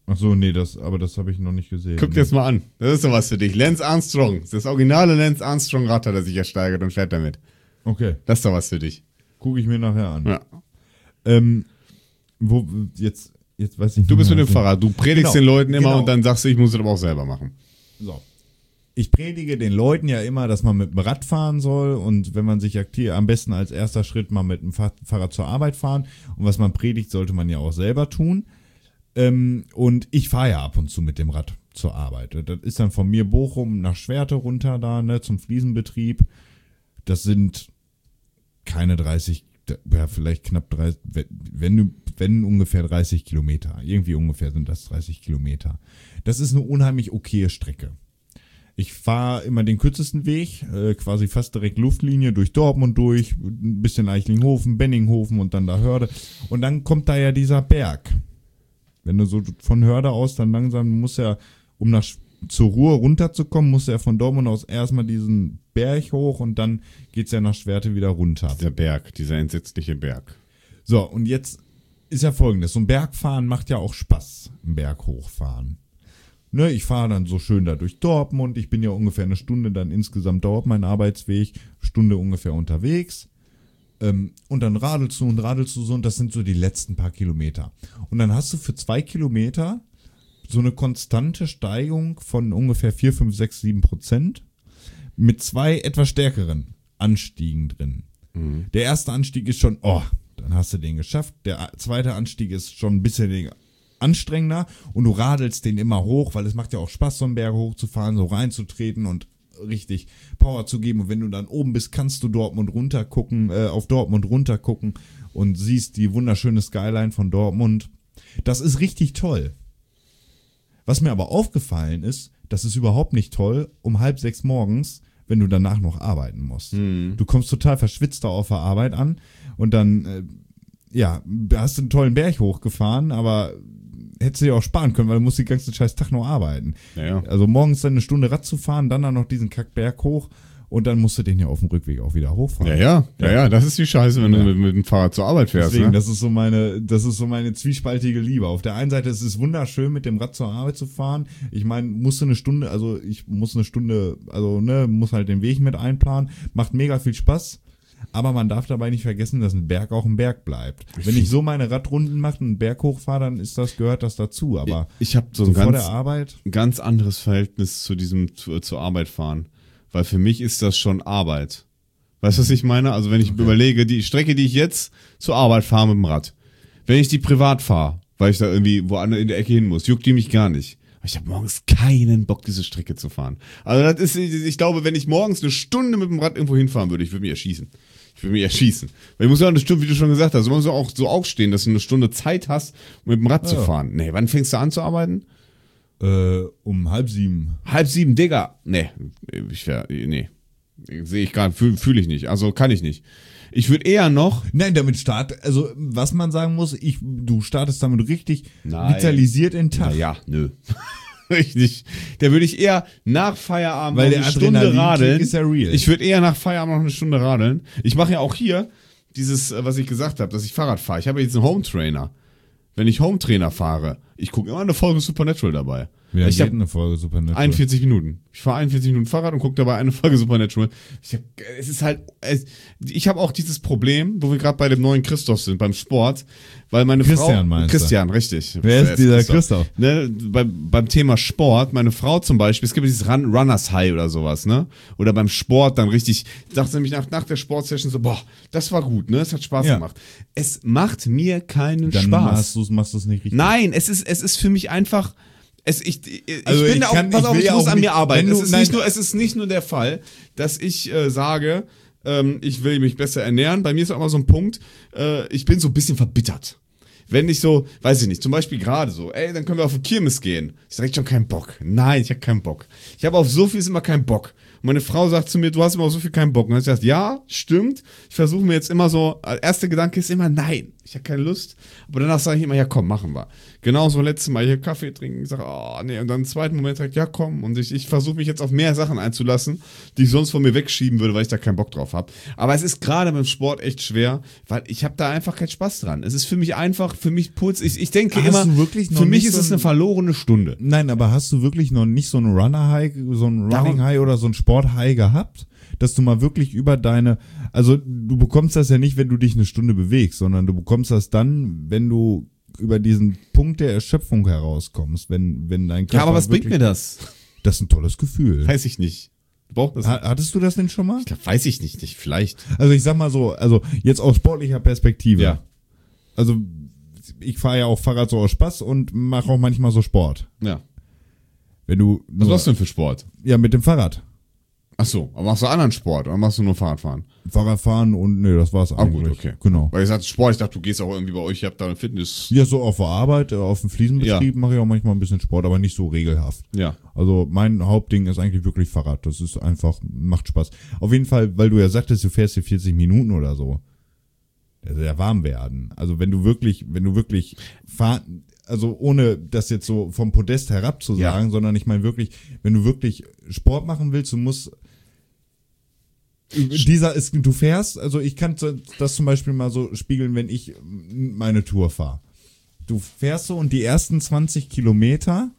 Ach so, nee, das, aber das habe ich noch nicht gesehen. Guck dir das mal an. Das ist sowas für dich. Lance Armstrong. Das ist das originale Lance Armstrong-Rad, hat er sich ersteigert und fährt damit. Okay, Das ist doch was für dich. gucke ich mir nachher an. Ja. Ähm, wo, jetzt, jetzt weiß ich nicht Du bist mehr, mit dem was ich- Fahrrad. Du predigst Genau, den Leuten immer genau. und dann sagst du, ich muss es aber auch selber machen. So. Ich predige den Leuten ja immer, dass man mit dem Rad fahren soll und wenn man sich aktiv, am besten als erster Schritt mal mit dem Fahr- Fahrrad zur Arbeit fahren und was man predigt, sollte man ja auch selber tun. Ähm, und ich fahre ja ab und zu mit dem Rad zur Arbeit. Das ist dann von mir Bochum nach Schwerte runter da, ne, zum Fliesenbetrieb. Das sind keine dreißig, ja, vielleicht knapp dreißig, wenn, wenn ungefähr dreißig Kilometer. Irgendwie ungefähr sind das dreißig Kilometer. Das ist eine unheimlich okaye Strecke. Ich fahre immer den kürzesten Weg, äh, quasi fast direkt Luftlinie durch Dortmund durch, ein bisschen Eichlinghofen, Benninghofen und dann da Hörde. Und dann kommt da ja dieser Berg. Wenn du so von Hörde aus dann langsam, muss ja, um nach zur Ruhr runterzukommen, muss er von Dortmund aus erstmal diesen Berg hoch und dann geht's ja nach Schwerte wieder runter. Der Berg, dieser entsetzliche Berg. So, und jetzt ist ja folgendes, so ein Bergfahren macht ja auch Spaß, ein Berg hochfahren. Ne, ich fahre dann so schön da durch Dortmund, ich bin ja ungefähr eine Stunde dann insgesamt dauert mein Arbeitsweg, Stunde ungefähr unterwegs. Ähm, und dann radelst du und radelst du so und das sind so die letzten paar Kilometer. Und dann hast du für zwei Kilometer so eine konstante Steigung von ungefähr vier, fünf, sechs, sieben Prozent mit zwei etwas stärkeren Anstiegen drin. Mhm. Der erste Anstieg ist schon, oh, dann hast du den geschafft. Der zweite Anstieg ist schon ein bisschen anstrengender und du radelst den immer hoch, weil es macht ja auch Spaß, so einen Berg hochzufahren, so reinzutreten und richtig Power zu geben. Und wenn du dann oben bist, kannst du Dortmund runter gucken, äh, auf Dortmund runter gucken und siehst die wunderschöne Skyline von Dortmund. Das ist richtig toll. Was mir aber aufgefallen ist, das ist überhaupt nicht toll, um halb sechs morgens, wenn du danach noch arbeiten musst. Mhm. Du kommst total verschwitzt da auf der Arbeit an und dann, äh, ja, hast du einen tollen Berg hochgefahren, aber hättest du dir auch sparen können, weil du musst den ganzen scheiß Tag noch arbeiten. Ja, ja. Also morgens dann eine Stunde Rad zu fahren, dann, dann noch diesen Kackberg hoch und dann musst du den ja auf dem Rückweg auch wieder hochfahren. Ja, ja, ja, ja, das ist die Scheiße, wenn Ja. du mit, mit dem Fahrrad zur Arbeit fährst. Deswegen, Ne? das ist so meine, das ist so meine zwiespaltige Liebe. Auf der einen Seite ist es wunderschön, mit dem Rad zur Arbeit zu fahren. Ich meine, musste eine Stunde, also ich muss eine Stunde, also ne, muss halt den Weg mit einplanen. Macht mega viel Spaß. Aber man darf dabei nicht vergessen, dass ein Berg auch ein Berg bleibt. Wenn ich so meine Radrunden mache und einen Berg hochfahre, dann ist das, gehört das dazu. Aber Ich habe so so ein vor der ganz, Arbeit, ganz anderes Verhältnis zu diesem zu, zur Arbeit fahren. Weil für mich ist das schon Arbeit. Weißt du, was ich meine? Also wenn ich Okay. überlege, die Strecke, die ich jetzt zur Arbeit fahre mit dem Rad, wenn ich die privat fahre, weil ich da irgendwie woanders in der Ecke hin muss, juckt die mich gar nicht. Aber ich habe morgens keinen Bock, diese Strecke zu fahren. Also das ist, ich glaube, wenn ich morgens eine Stunde mit dem Rad irgendwo hinfahren würde, ich würde mich erschießen. Ich würde mich erschießen. Weil ich muss ja auch eine Stunde, wie du schon gesagt hast, du musst ja auch so aufstehen, dass du eine Stunde Zeit hast, um mit dem Rad zu Ja. fahren. Nee, wann fängst du an zu arbeiten? äh, um halb sieben. Halb sieben, Digga. Nee, ich wär, nee. Sehe ich gerade, fühle fühl ich nicht. Also kann ich nicht. Ich würde eher noch. Nein, damit start, also was man sagen muss, ich, du startest damit richtig Nein. vitalisiert in den Tag. Naja, nö. Richtig. Da würde ich eher nach Feierabend Weil noch der eine Stunde Adrenalinkick radeln. ist ja real. Ich würde eher nach Feierabend noch eine Stunde radeln. Ich mache ja auch hier dieses, äh, was ich gesagt habe, dass ich Fahrrad fahre. Ich habe jetzt einen Home Trainer. Wenn ich Home Trainer fahre, ich gucke immer eine Folge Supernatural dabei. Wie lange ich geht habe eine Folge Supernatural? einundvierzig Minuten. Ich fahre einundvierzig Minuten Fahrrad und gucke dabei eine Folge Supernatural. Ich hab, es ist halt, es, ich habe auch dieses Problem, wo wir gerade bei dem neuen Christoph sind, beim Sport, weil meine Christian Frau... meinst du? Christian, richtig. Wer ist dieser Christoph? Ne, bei, beim Thema Sport, meine Frau zum Beispiel, es gibt dieses Run, Runners High oder sowas, ne? Oder beim Sport dann richtig, sagt sie nämlich nach, nach der Sportsession so, boah, das war gut, ne? Es hat Spaß Ja. gemacht. Es macht mir keinen Dann Spaß. machst du machst du's nicht richtig. Nein, es ist, es ist für mich einfach. Es, ich, ich, Also ich bin ich da auch, kann- pass ich auf, will ich ja muss auch an mir nicht- arbeiten. wenn Es du- ist, nein. nicht nur, es ist nicht nur der Fall, dass ich äh, sage, ähm, ich will mich besser ernähren. Bei mir ist auch immer so ein Punkt, äh, ich bin so ein bisschen verbittert. Wenn ich so, weiß ich nicht, zum Beispiel gerade so, ey, dann können wir auf eine Kirmes gehen. Ich direkt schon keinen Bock. Nein, ich habe keinen Bock. Ich habe auf so viel immer keinen Bock. Und meine Frau sagt zu mir, du hast immer so viel keinen Bock. Und dann habe ich gesagt, ja, stimmt. Ich versuche mir jetzt immer so, der erste Gedanke ist immer, nein, ich habe keine Lust. Aber danach sage ich immer, ja komm, machen wir. Genauso letztes Mal hier Kaffee trinken. Ich sage, oh nee. Und dann im zweiten Moment sagt, ja komm. Und ich, ich versuche mich jetzt auf mehr Sachen einzulassen, die ich sonst von mir wegschieben würde, weil ich da keinen Bock drauf habe. Aber es ist gerade beim Sport echt schwer, weil ich habe da einfach keinen Spaß dran. Es ist für mich einfach, für mich Putz. Ich, ich denke Hast immer, du wirklich noch für mich nicht ist so es ein- eine verlorene Stunde. Nein, aber hast du wirklich noch nicht so ein Runner-High, so ein Darum- Running-High oder so ein Sport-High gehabt? Dass du mal wirklich über deine, also du bekommst das ja nicht, wenn du dich eine Stunde bewegst, sondern du bekommst das dann, wenn du über diesen Punkt der Erschöpfung herauskommst, wenn, wenn dein Körper Ja, aber was bringt wirklich, mir das? das ist ein tolles Gefühl. Weiß ich nicht. Braucht das? Ha- Hattest du das denn schon mal? Ich glaub, weiß ich nicht, nicht. Vielleicht. Also ich sag mal so, also jetzt aus sportlicher Perspektive. Ja. Also ich fahre ja auch Fahrrad so aus Spaß und mache auch manchmal so Sport. Ja. Wenn du Was nur, machst du denn für Sport? ja, mit dem Fahrrad. Ach so, aber machst du anderen Sport oder machst du nur Fahrradfahren? Fahrradfahren und nee, das war's Ah, eigentlich. gut, okay. Genau. Weil ihr sagt Sport, ich dachte, du gehst auch irgendwie bei euch, ihr habt da eine Fitness. Ja, so auf der Arbeit, äh, auf dem Fliesenbetrieb Ja. mache ich auch manchmal ein bisschen Sport, aber nicht so regelhaft. Ja. Also mein Hauptding ist eigentlich wirklich Fahrrad. Das ist einfach, macht Spaß. Auf jeden Fall, weil du ja sagtest, du fährst hier vierzig Minuten oder so. Das ist ja warm werden. Also wenn du wirklich, wenn du wirklich fahren, also ohne das jetzt so vom Podest herab zu Ja. sagen, sondern ich meine wirklich, wenn du wirklich Sport machen willst, du musst dieser ist, du fährst, also ich kann das zum Beispiel mal so spiegeln, wenn ich meine Tour fahre. Du fährst so und die ersten zwanzig Kilometer,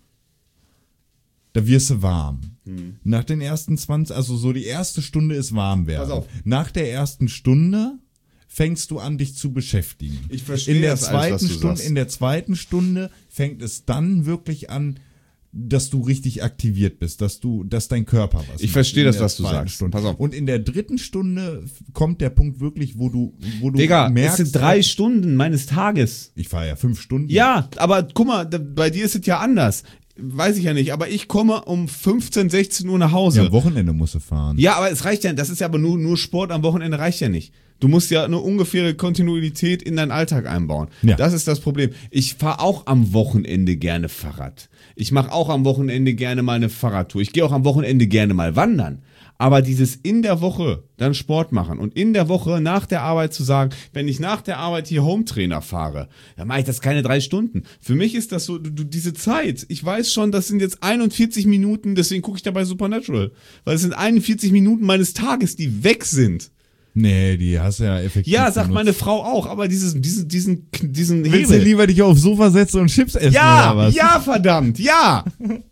da wirst du warm. Hm. Nach den ersten zwanzig, also so die erste Stunde ist warm werden. Pass auf. Nach der ersten Stunde fängst du an, dich zu beschäftigen. Ich verstehe in der das alles, zweiten was du Stunde, sagst. in der zweiten Stunde fängt es dann wirklich an, dass du richtig aktiviert bist, dass du, dass dein Körper was Ich macht verstehe in das, der was du zweiten sagst. Stunde. Pass auf. Und in der dritten Stunde kommt der Punkt wirklich, wo du, wo du Digga, merkst, es sind drei Stunden meines Tages. ich fahre ja fünf Stunden. Ja, aber guck mal, da- bei dir ist es ja anders. Weiß ich ja nicht, aber ich komme um fünfzehn, sechzehn Uhr nach Hause. Ja, am Wochenende musst du fahren. Ja, aber es reicht ja, das ist ja aber nur, nur Sport am Wochenende reicht ja nicht. Du musst ja eine ungefähre Kontinuität in deinen Alltag einbauen. Ja. Das ist das Problem. Ich fahre auch am Wochenende gerne Fahrrad. Ich mache auch am Wochenende gerne mal eine Fahrradtour. Ich gehe auch am Wochenende gerne mal wandern. Aber dieses in der Woche dann Sport machen und in der Woche nach der Arbeit zu sagen, wenn ich nach der Arbeit hier Hometrainer fahre, dann mache ich das keine drei Stunden. Für mich ist das so, du, du, diese Zeit, ich weiß schon, das sind jetzt einundvierzig Minuten, deswegen gucke ich dabei Supernatural. Weil es sind einundvierzig Minuten meines Tages, die weg sind. Nee, die hast du ja effektiv. Ja, sagt benutzt. meine Frau auch, aber dieses, diesen, diesen, diesen Willst du Hebel. lieber dich aufs Sofa setzen und Chips essen Ja, oder was? ja, verdammt, ja.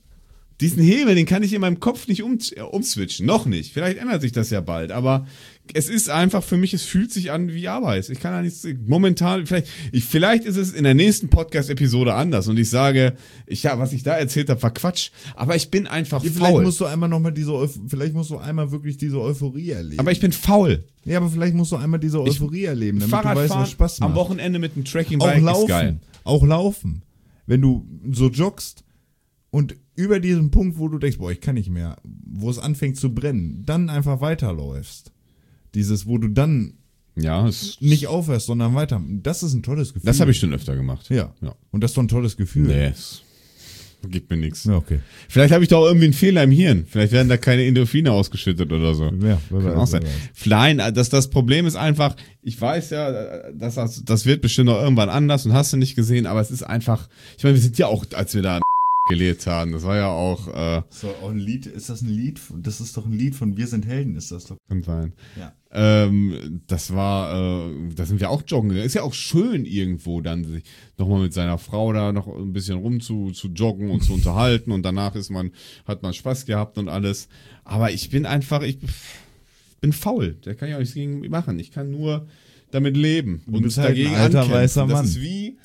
Diesen Hebel, den kann ich in meinem Kopf nicht um, äh, umswitchen. Noch nicht. Vielleicht ändert sich das ja bald. Aber es ist einfach für mich, es fühlt sich an wie Arbeit. Ich kann da nichts, momentan, vielleicht, ich, vielleicht ist es in der nächsten Podcast-Episode anders und ich sage, ich, ja, was ich da erzählt habe, war Quatsch. Aber ich bin einfach Ja, vielleicht faul. musst du einmal nochmal diese, Euph- vielleicht musst du einmal wirklich diese Euphorie erleben. Aber ich bin faul. ja, aber vielleicht musst du einmal diese Euphorie erleben, damit du weißt, Fahrradfahren was Spaß macht. am Wochenende mit einem auch Tracking-Bike ist laufen, geil. auch laufen. Wenn du so joggst und über diesen Punkt, wo du denkst, boah, ich kann nicht mehr, wo es anfängt zu brennen, dann einfach weiterläufst. Dieses, wo du dann Ja, es, nicht aufhörst, sondern weiter. Das ist ein tolles Gefühl. das habe ich schon öfter gemacht. Ja. Ja. Und das ist doch ein tolles Gefühl. Nee, es gibt mir nichts. Ja, okay. Vielleicht habe ich da auch irgendwie einen Fehler im Hirn. Vielleicht werden da keine Endorphine ausgeschüttet oder so. Ja, wer Kann weiß, auch sein. wer weiß. Nein, das, das Problem ist einfach, ich weiß ja, dass das, das wird bestimmt noch irgendwann anders und hast du nicht gesehen, aber es ist einfach, ich meine, wir sind ja auch, als wir da gelebt haben, das war ja auch, äh, So, auch ein Lied, ist das ein Lied? Das ist doch ein Lied von Wir sind Helden, ist das doch. kann sein. Ja. Ähm, das war, äh, da sind wir auch joggen gegangen. Ist ja auch schön irgendwo dann sich nochmal mit seiner Frau da noch ein bisschen rum zu, zu joggen und zu unterhalten und danach ist man, hat man Spaß gehabt und alles. Aber ich bin einfach, ich bin faul. Da kann ich auch nichts gegen machen. Ich kann nur damit leben Du und bist halt dagegen ein alter, ankämpfen. weißer Das Mann. ist wie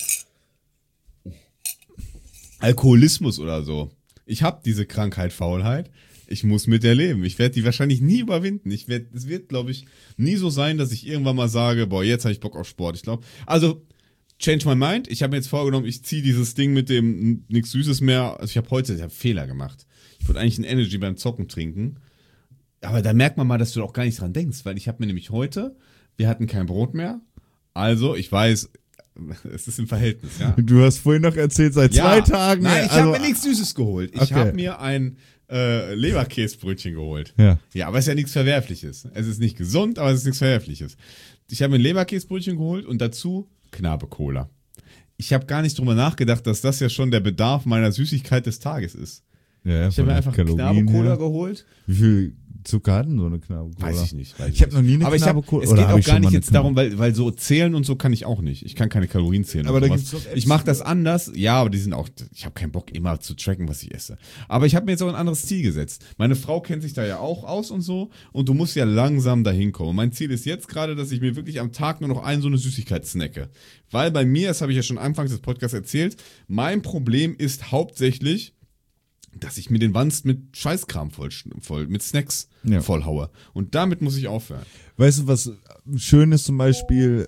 Alkoholismus oder so. Ich habe diese Krankheit Faulheit. Ich muss mit der leben. Ich werde die wahrscheinlich nie überwinden. Ich werd, es wird, glaube ich, nie so sein, dass ich irgendwann mal sage, boah, jetzt habe ich Bock auf Sport. Ich glaube, also change my mind. Ich habe mir jetzt vorgenommen, ich ziehe dieses Ding mit dem nichts Süßes mehr. Also ich habe heute ich hab Fehler gemacht. Ich wollte eigentlich ein Energy beim Zocken trinken. Aber da merkt man mal, dass du auch gar nicht dran denkst, weil ich habe mir nämlich heute, wir hatten kein Brot mehr. Also, ich weiß, es ist im Verhältnis, ja. Du hast vorhin noch erzählt, seit ja. zwei Tagen. Nein, ich also, habe mir nichts Süßes geholt. Ich Okay. habe mir ein äh, Leberkäsebrötchen geholt. Ja. Ja, aber es ist ja nichts Verwerfliches. Es ist nicht gesund, aber es ist nichts Verwerfliches. Ich habe mir ein Leberkäsebrötchen geholt und dazu Knabe-Cola. Ich habe gar nicht drüber nachgedacht, dass das ja schon der Bedarf meiner Süßigkeit des Tages ist. Ja, Ich habe mir einfach Knabe-Cola geholt. Wie viel Zucker hat denn so eine Knabe-Cola? Weiß ich nicht. Weiß Ich habe noch nie eine aber ich hab, Knabe-Cola. es oder geht hab auch ich gar schon mal nicht eine jetzt darum, weil, weil so zählen und so kann ich auch nicht. Ich kann keine Kalorien zählen. Aber und da sowas. gibt's doch Apps Ich mache das für. anders. Ja, aber die sind auch, ich habe keinen Bock immer zu tracken, was ich esse. Aber ich habe mir jetzt auch ein anderes Ziel gesetzt. Meine Frau kennt sich da ja auch aus und so und du musst ja langsam dahin kommen. Mein Ziel ist jetzt gerade, dass ich mir wirklich am Tag nur noch ein so eine Süßigkeit snacke. Weil bei mir, das habe ich ja schon anfangs des Podcasts erzählt, mein Problem ist hauptsächlich, dass ich mir den Wanst mit Scheißkram voll, voll mit Snacks Ja. vollhaue. Und damit muss ich aufhören. Weißt du, was schön ist zum Beispiel?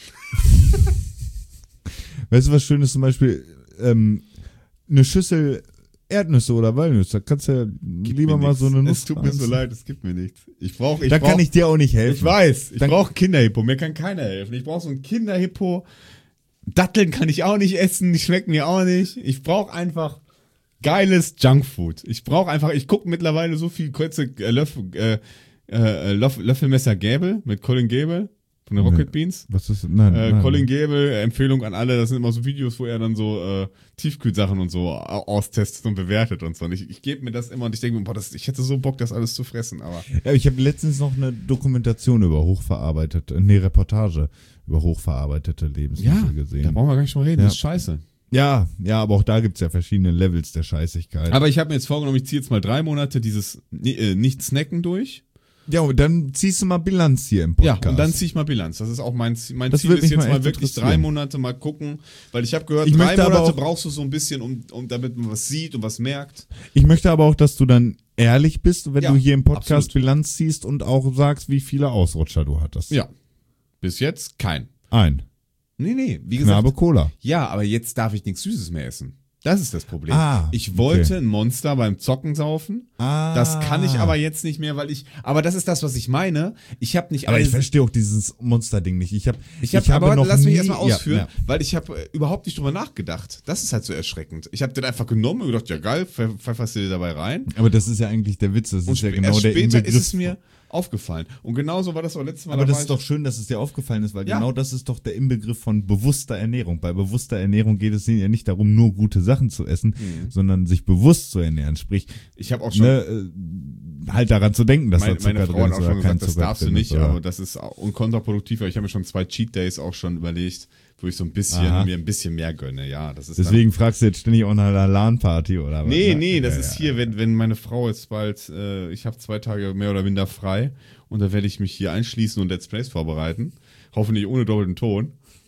Weißt du, was schön ist zum Beispiel? Ähm, eine Schüssel Erdnüsse oder Walnüsse. Da kannst du ja lieber mal nichts. so eine Nuss. Es tut mir so leid, es gibt mir nichts. Ich brauche, ich Da brauch, kann ich dir auch nicht helfen. ich weiß, ich Dann- brauche Kinderhippo. Mir kann keiner helfen. Ich brauche so ein Kinderhippo. Datteln kann ich auch nicht essen, die schmecken mir auch nicht. Ich brauche einfach geiles Junkfood. Ich brauche einfach, ich gucke mittlerweile so viel kurze äh, Löffel, äh, äh, Löff, Löffelmesser Gäbel mit Colin Gäbel von den Rocket Beans. Was ist? Nein, Äh, nein. Colin Gäbel, Empfehlung an alle, das sind immer so Videos, wo er dann so äh, Tiefkühlsachen und so au- austestet und bewertet und so. Und ich, ich gebe mir das immer und ich denke mir, boah, das, ich hätte so Bock, das alles zu fressen, aber Ja, ich habe letztens noch eine Dokumentation über hochverarbeitete, nee, Reportage über hochverarbeitete Lebensmittel da gesehen. brauchen wir gar nicht mal reden, Ja. das ist scheiße. Ja, ja, aber auch da gibt's ja verschiedene Levels der Scheißigkeit. Aber ich habe mir jetzt vorgenommen, ich ziehe jetzt mal drei Monate dieses äh, Nicht-Snacken durch. ja, und dann ziehst du mal Bilanz hier im Ja, Podcast. und dann ziehe ich mal Bilanz. Das ist auch mein, Ziel- mein Das Ziel, würde ist mich jetzt mal mal echt wirklich interessieren. drei Monate mal gucken, weil ich habe gehört, Ich drei möchte aber Monate auch- brauchst du so ein bisschen, um, um damit man was sieht und was merkt. Ich möchte aber auch, dass du dann ehrlich bist, wenn Ja, du hier im Podcast absolut. Bilanz ziehst und auch sagst, wie viele Ausrutscher du hattest. Ja, bis jetzt kein. Ein. Nee, nee, wie gesagt, Knabe Cola. ja, aber jetzt darf ich nichts Süßes mehr essen. Das ist das Problem. Ah, ich wollte okay. ein Monster beim Zocken saufen. Ah. Das kann ich aber jetzt nicht mehr, weil ich, aber das ist das, was ich meine. Ich habe nicht Aber ich alles- verstehe auch dieses Monster-Ding nicht. Ich, hab, Ich, hab, ich habe aber noch lass mich nie, erstmal ausführen, Ja, ja. weil ich habe äh, überhaupt nicht drüber nachgedacht. Das ist halt so erschreckend. Ich habe den einfach genommen und gedacht, ja geil, pfeff- pfefferst du dir dabei rein. Aber das ist ja eigentlich der Witz. Das Und ist ja sp- genau erst der später Inbegriff. ist es mir aufgefallen. Und genauso war das auch letztes Mal. Aber da das war ist ich- doch schön, dass es dir aufgefallen ist, weil Ja. genau das ist doch der Inbegriff von bewusster Ernährung. Bei bewusster Ernährung geht es ja nicht darum, nur gute Sachen zu essen, Mhm. sondern sich bewusst zu ernähren. Sprich, Ich habe auch schon, ne, äh, halt daran zu denken, dass meine, da Zucker meine Frau drin hat ist auch oder schon kein gesagt, das Zucker darfst du drin nicht, ist, oder- aber das ist auch und kontraproduktiv. Aber ich habe mir schon zwei Cheat Days auch schon überlegt, wo ich so ein bisschen, Aha. mir ein bisschen mehr gönne. Ja, das ist dann, Deswegen fragst du jetzt ständig auch nach einer LAN-Party oder was? Nee, ne? nee, das Ja, ist ja. hier, wenn, wenn meine Frau jetzt bald, äh, ich habe zwei Tage mehr oder minder frei und da werde ich mich hier einschließen und Let's Plays vorbereiten. Hoffentlich ohne doppelten Ton.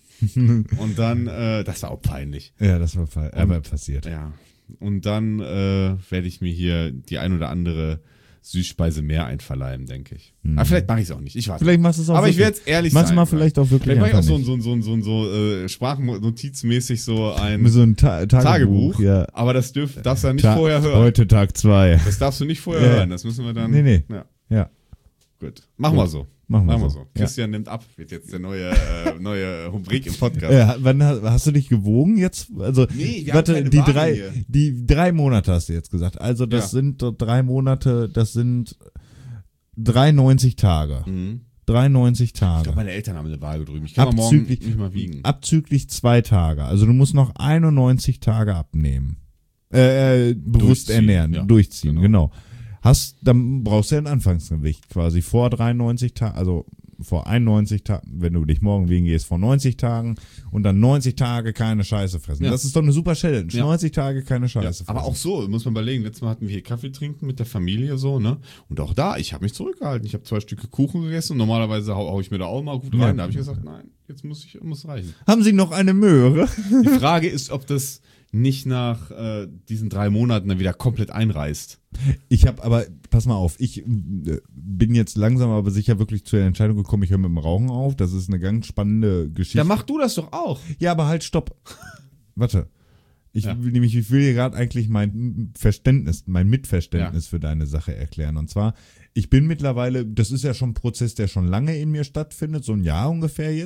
Und dann, äh, das war auch peinlich. Ja, das war fall- aber passiert. Ja. Und dann äh, werde ich mir hier die ein oder andere Süßspeise mehr einverleiben, denke ich. Aber vielleicht mache ich es auch nicht. Ich warte. Vielleicht machst du es auch Aber ich wirklich. werde jetzt ehrlich Mach's sein. mal vielleicht auch wirklich Vielleicht mache ich auch einfach so, ein- nicht. so, ein- so, ein- so, ein- so äh, sprachnotizmäßig so ein Mit so einem Ta Tagebuch. Tagebuch. Ja. Aber das dürf, darfst du ja nicht Ta vorher hören. Heute Tag zwei. Das darfst du nicht vorher Ja. hören. Das müssen wir dann. Nee, nee. Ja, Ja, gut. Machen wir so. machen wir Machen wir so. so. Ja. Christian nimmt ab, wird jetzt der neue, äh, neue Rubrik im Podcast. Ja, wann hast, hast du dich gewogen jetzt? Also, Nee, wir haben warte, keine die Waage drei, hier. die drei Monate hast du jetzt gesagt. Also, das Ja. sind doch drei Monate, das sind dreiundneunzig Tage. Mhm. dreiundneunzig Ich Tage. glaube, meine Eltern haben eine Waage drüben. Ich kann mal morgen Abzüglich, nicht mal wiegen. abzüglich zwei Tage. Also, du musst noch einundneunzig Tage abnehmen. Äh, äh bewusst Durchziehen, ernähren, ja. durchziehen, Genau. genau. Hast, dann brauchst du ja ein Anfangsgewicht quasi vor dreiundneunzig Tagen, also vor einundneunzig Tagen, wenn du dich morgen wiegen gehst, vor neunzig Tagen und dann neunzig Tage keine Scheiße fressen. Ja. Das ist doch eine super Challenge. Ja. neunzig Tage keine Ja, Scheiße fressen. aber auch so, muss man überlegen. Letztes Mal hatten wir hier Kaffee trinken mit der Familie so, ne? Und auch da, ich habe mich zurückgehalten. Ich habe zwei Stücke Kuchen gegessen und normalerweise hau, hau ich mir da auch mal gut rein. Ja. Da habe ich gesagt, nein, jetzt muss ich muss reichen. Haben Sie noch eine Möhre? Die Frage ist, ob das nicht nach äh, diesen drei Monaten dann wieder komplett einreißt. Ich habe aber, pass mal auf, ich äh, bin jetzt langsam aber sicher wirklich zur Entscheidung gekommen, ich höre mit dem Rauchen auf. Das ist eine ganz spannende Geschichte. Ja, mach du das doch auch. Ja, aber halt, stopp. Warte. Ich Ja. will nämlich, ich will dir gerade eigentlich mein Verständnis, mein Mitverständnis für deine Sache erklären. Und zwar, ich bin mittlerweile, das ist ja schon ein Prozess, der schon lange in mir stattfindet, so ein Jahr ungefähr jetzt.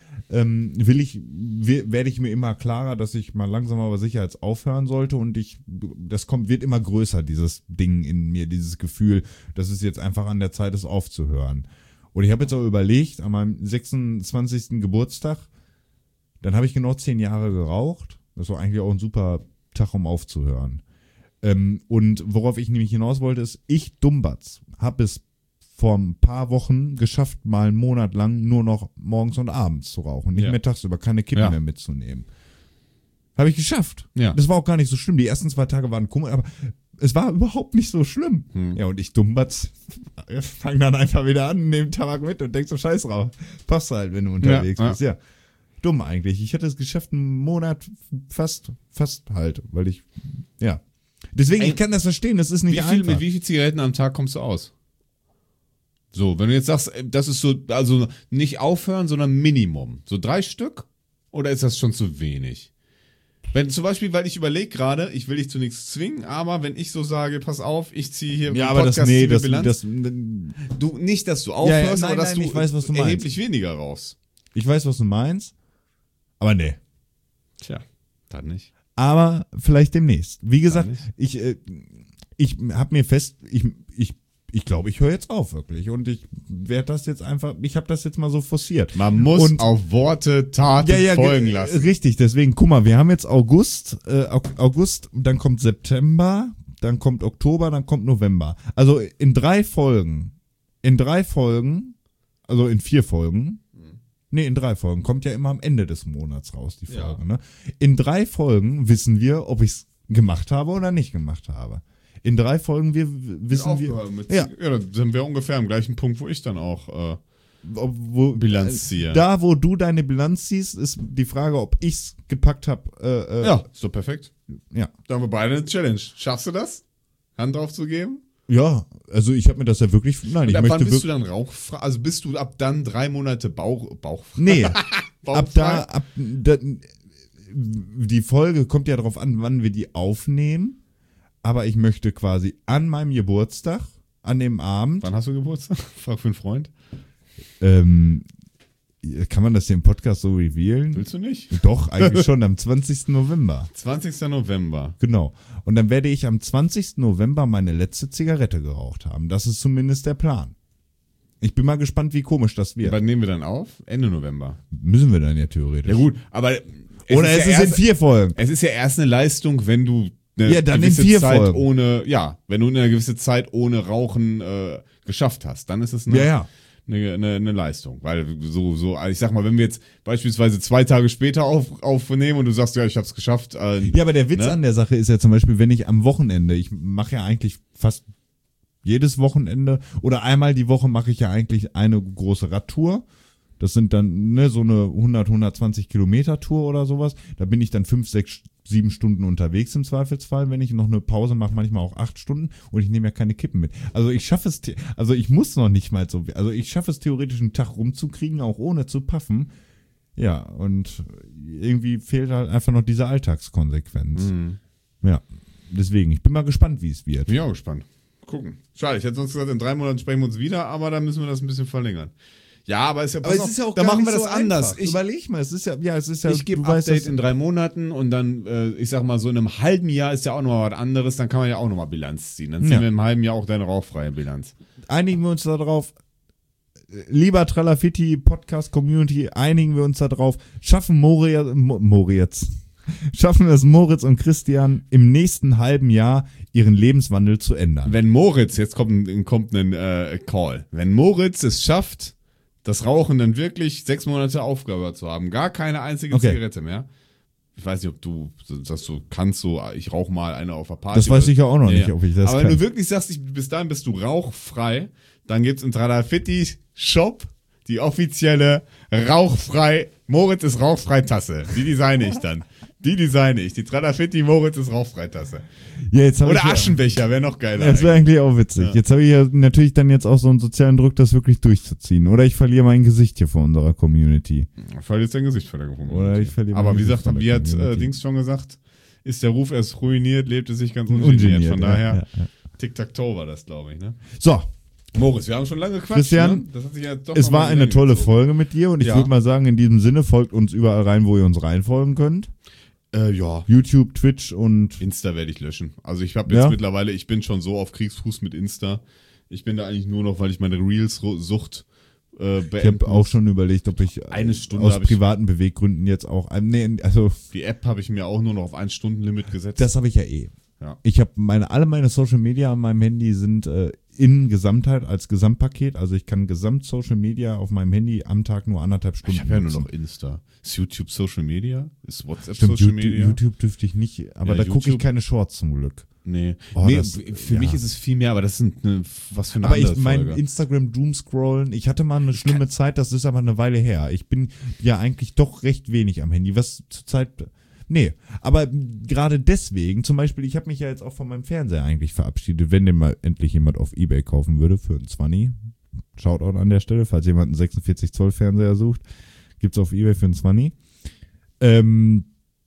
ähm, will ich, we- werde ich mir immer klarer, dass ich mal langsam aber sicher jetzt aufhören sollte und ich, das kommt, wird immer größer, dieses Ding in mir, dieses Gefühl, dass es jetzt einfach an der Zeit ist, aufzuhören. Und ich habe jetzt auch überlegt, an meinem sechsundzwanzigsten Geburtstag, dann habe ich genau zehn Jahre geraucht. Das war eigentlich auch ein super Tag, um aufzuhören. Ähm, und worauf ich nämlich hinaus wollte, ist, ich Dummbatz habe es vor ein paar Wochen geschafft, mal einen Monat lang nur noch morgens und abends zu rauchen. Nicht Ja. mehr tagsüber, keine Kippen Ja. mehr mitzunehmen. Habe ich geschafft. Ja. Das war auch gar nicht so schlimm. Die ersten zwei Tage waren komisch, aber es war überhaupt nicht so schlimm. Hm. Ja, und ich Dummbatz fang dann einfach wieder an, nehme Tabak mit und denk so, scheiß drauf. Passt halt, wenn du unterwegs Ja, bist. Ja. Dumm eigentlich. Ich hätte es geschafft, einen Monat fast, fast halt, weil ich, ja. Deswegen, Ey, ich kann das verstehen, das ist nicht Wie viel, einfach. mit wie viel Zigaretten am Tag kommst du aus? So, wenn du jetzt sagst, das ist so, also nicht aufhören, sondern Minimum. So drei Stück? Oder ist das schon zu wenig? Wenn zum Beispiel, weil ich überlege gerade, ich will dich zu nichts zwingen, aber wenn ich so sage, pass auf, ich ziehe hier ja, im aber das, Podcast nee, die das, Bilanz. das, du, nicht, dass du ja, aufhörst, nein, aber dass nein, du ich weiß, was du meinst. erheblich weniger rauchst. ich weiß, was du meinst, aber nee. Tja, dann nicht. Aber vielleicht demnächst. Wie gesagt, nicht. ich, äh, ich habe mir fest, ich, ich, ich glaube, ich höre jetzt auf wirklich und ich werde das jetzt einfach, ich habe das jetzt mal so forciert. Man muss Und- auf Worte, Taten folgen ge- lassen. Richtig, deswegen, guck mal, wir haben jetzt August, äh, Au- August, dann kommt September, dann kommt Oktober, dann kommt November. Also in drei Folgen, in drei Folgen, also in vier Folgen, nee, in drei Folgen, kommt ja immer am Ende des Monats raus, die Ja. Folge, ne? In drei Folgen wissen wir, ob ich es gemacht habe oder nicht gemacht habe. In drei Folgen wir wissen wir, Aufgehört mit, ja. ja, dann sind wir ungefähr am gleichen Punkt, wo ich dann auch äh, ob- wo, Bilanz ziehe. Da, wo du deine Bilanz ziehst, ist die Frage, ob ich's gepackt habe. Äh, äh, Ja, ist doch perfekt. ja. Da haben wir beide eine Challenge. Schaffst du das? Hand drauf zu geben? Ja, also ich habe mir das ja wirklich. Nein, Und ich ab möchte wann bist du wirklich. dann rauchfrei? Also bist du ab dann drei Monate Bauch, Bauchfrei? Nee, ab Bauchfrei? da, ab da, die Folge kommt ja darauf an, wann wir die aufnehmen. Aber ich möchte quasi an meinem Geburtstag, an dem Abend, Wann hast du Geburtstag? Frag für einen Freund. ähm, kann man das hier im Podcast so revealen? Willst du nicht? Doch, eigentlich schon am zwanzigsten November. zwanzigsten November. Genau. Und dann werde ich am zwanzigsten November meine letzte Zigarette geraucht haben. Das ist zumindest der Plan. Ich bin mal gespannt, wie komisch das wird. Wann nehmen wir dann auf? Ende November. Müssen wir dann ja theoretisch. Ja gut, aber es Oder ist es ja ist in erst, vier Folgen. es ist ja erst eine Leistung, wenn du eine Ja, dann in gewisse vier Zeit Folgen. ohne, ja, wenn du eine gewisse Zeit ohne Rauchen äh, geschafft hast, dann ist es eine, Ja, ja. eine, eine, eine Leistung. Weil so, so, also ich sag mal, wenn wir jetzt beispielsweise zwei Tage später auf, aufnehmen und du sagst, ja, ich hab's geschafft. Äh, Ja, aber der Witz Ne? an der Sache ist ja zum Beispiel, wenn ich am Wochenende, ich mache ja eigentlich fast jedes Wochenende oder einmal die Woche mache ich ja eigentlich eine große Radtour. Das sind dann ne, so eine hundert, hundertzwanzig Kilometer Tour oder sowas. Da bin ich dann fünf, sechs, sieben Stunden unterwegs im Zweifelsfall, wenn ich noch eine Pause mache, manchmal auch acht Stunden und ich nehme ja keine Kippen mit. Also ich schaffe es, the- also ich muss noch nicht mal so, also ich schaffe es theoretisch einen Tag rumzukriegen, auch ohne zu puffen. Ja, und irgendwie fehlt halt einfach noch diese Alltagskonsequenz. Mhm. Ja, deswegen, ich bin mal gespannt, wie es wird. Bin ich auch gespannt. Gucken. Schade, ich hätte sonst gesagt, in drei Monaten sprechen wir uns wieder, aber dann müssen wir das ein bisschen verlängern. Ja, aber ist ja, pass auf, da machen wir das anders. Ich, Überleg mal, es ist ja, ja, es ist ja, ich gebe du weißt, Update das- in drei Monaten und dann, äh, ich sag mal, so in einem halben Jahr ist ja auch nochmal was anderes, dann kann man ja auch nochmal Bilanz ziehen. Dann ziehen Ja. wir im halben Jahr auch deine rauchfreie Bilanz. einigen wir uns darauf. Lieber Tralafitti Podcast Community, einigen wir uns darauf. Schaffen Moritz, Mo- Moritz, schaffen es Moritz und Christian im nächsten halben Jahr ihren Lebenswandel zu ändern. Wenn Moritz, jetzt kommt ein, kommt ein äh, Call, wenn Moritz es schafft, das Rauchen dann wirklich sechs Monate aufgehört zu haben, gar keine einzige Okay. Zigarette mehr. Ich weiß nicht, ob du das so kannst, so ich rauche mal eine auf der Party. Das weiß oder- ich ja auch noch Ja, nicht, ja. ob ich das Aber wenn kann. du wirklich sagst, ich, bis dahin bist du rauchfrei, dann gibt's im Tralafitti Shop die offizielle rauchfrei, Moritz ist rauchfrei Tasse. Die designe ich dann. Die designe ich. Die Tralafitti Moritz ist rauchfrei Tasse. Ja, jetzt hab Oder ich ja, Aschenbecher, wäre noch geiler. das wäre eigentlich auch witzig. Ja. Jetzt habe ich ja natürlich dann jetzt auch so einen sozialen Druck, das wirklich durchzuziehen. Oder ich verliere mein Gesicht hier vor unserer Community. Fall jetzt dein Gesicht vor der Community. Oder ich verliere Aber mein wie Gesicht sagt, von der wie hat äh, Community. Dings schon gesagt, ist der Ruf erst ruiniert, lebt es sich ganz ungeniert. Von ja, daher, ja, ja. Tic-Tac-Toe war das, glaube ich. Ne? So, Moritz, wir haben schon lange gequatscht. Christian, ne? Das hat sich ja doch Es noch mal war eine länger tolle gezogen. Folge mit dir und ich Ja. würde mal sagen, in diesem Sinne folgt uns überall rein, wo ihr uns reinfolgen könnt. Äh, ja. YouTube, Twitch und Insta werde ich löschen. Also ich habe jetzt Ja? mittlerweile, ich bin schon so auf Kriegsfuß mit Insta. Ich bin da eigentlich nur noch, weil ich meine Reels-Sucht äh, beenden ich habe auch schon überlegt, ob ich Eine Stunde aus hab ich- privaten Beweggründen jetzt auch, äh, nee, also Die App habe ich mir auch nur noch auf ein Stunden Limit gesetzt. das habe ich ja eh. Ja. Ich habe meine, alle meine Social Media an meinem Handy sind äh, in Gesamtheit als Gesamtpaket. Also ich kann Gesamt Social Media auf meinem Handy am Tag nur anderthalb Stunden Ich habe ja nur nutzen. noch Insta. Ist YouTube Social Media? Ist WhatsApp Stimmt, Social YouTube, Media? YouTube dürfte ich nicht, aber Ja, da gucke ich YouTube- keine Shorts zum Glück. Nee. Oh, nee das- für ja. mich ist es viel mehr, aber das sind eine, was für eine Aber andere ich mein Folge. Instagram Doomscrollen, ich hatte mal eine schlimme Zeit, das ist aber eine Weile her. Ich bin ja eigentlich doch recht wenig am Handy, was zurzeit, nee, aber gerade deswegen, zum Beispiel, ich habe mich ja jetzt auch von meinem Fernseher eigentlich verabschiedet, wenn den mal endlich jemand auf Ebay kaufen würde für einen zwanzig. Shoutout an der Stelle, falls jemand einen sechsundvierzig Zoll Fernseher sucht, gibt's auf Ebay für einen zwanzig. Ähm,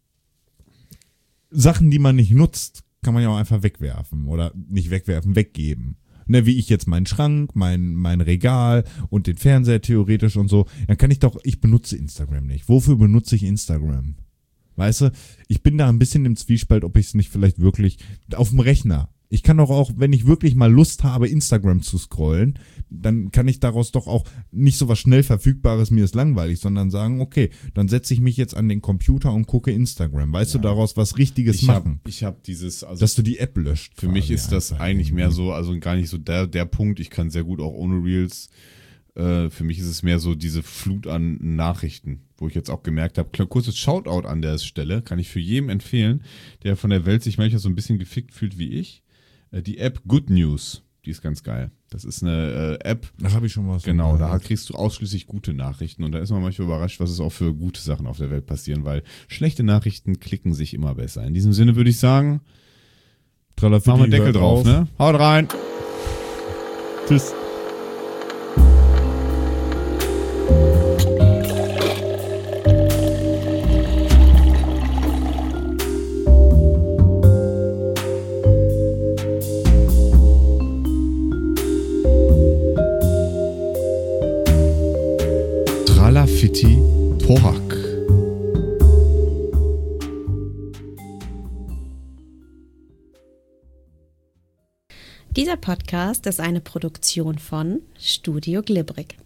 Sachen, die man nicht nutzt, kann man ja auch einfach wegwerfen oder nicht wegwerfen, weggeben. Ne, wie ich jetzt meinen Schrank, mein, mein Regal und den Fernseher theoretisch und so. Dann kann ich doch, ich benutze Instagram nicht. Wofür benutze ich Instagram? Weißt du, ich bin da ein bisschen im Zwiespalt, ob ich es nicht vielleicht wirklich auf dem Rechner. Ich kann doch auch, wenn ich wirklich mal Lust habe, Instagram zu scrollen, dann kann ich daraus doch auch nicht so was schnell Verfügbares, mir ist langweilig, sondern sagen, okay, dann setze ich mich jetzt an den Computer und gucke Instagram. Weißt Ja. du, daraus was Richtiges ich habe machen. ich hab dieses, also Dass du die App löscht. für mich quasi ist das einfach eigentlich irgendwie. mehr so, also gar nicht so der, der Punkt. Ich kann sehr gut auch ohne Reels. Äh, für mich ist es mehr so diese Flut an Nachrichten, wo ich jetzt auch gemerkt habe, klar, kurzes Shoutout an der Stelle, kann ich für jeden empfehlen, der von der Welt sich manchmal so ein bisschen gefickt fühlt wie ich. Äh, die App Good News, die ist ganz geil. Das ist eine äh, App, Da habe ich schon was. genau, von da gehört. kriegst du ausschließlich gute Nachrichten und da ist man manchmal überrascht, was es auch für gute Sachen auf der Welt passieren, weil schlechte Nachrichten klicken sich immer besser. In diesem Sinne würde ich sagen, Tralala, machen wir Deckel hört drauf, auf. ne? Haut rein! Tschüss. Tralafitti Porak. Dieser Podcast ist eine Produktion von Studio Glibberig.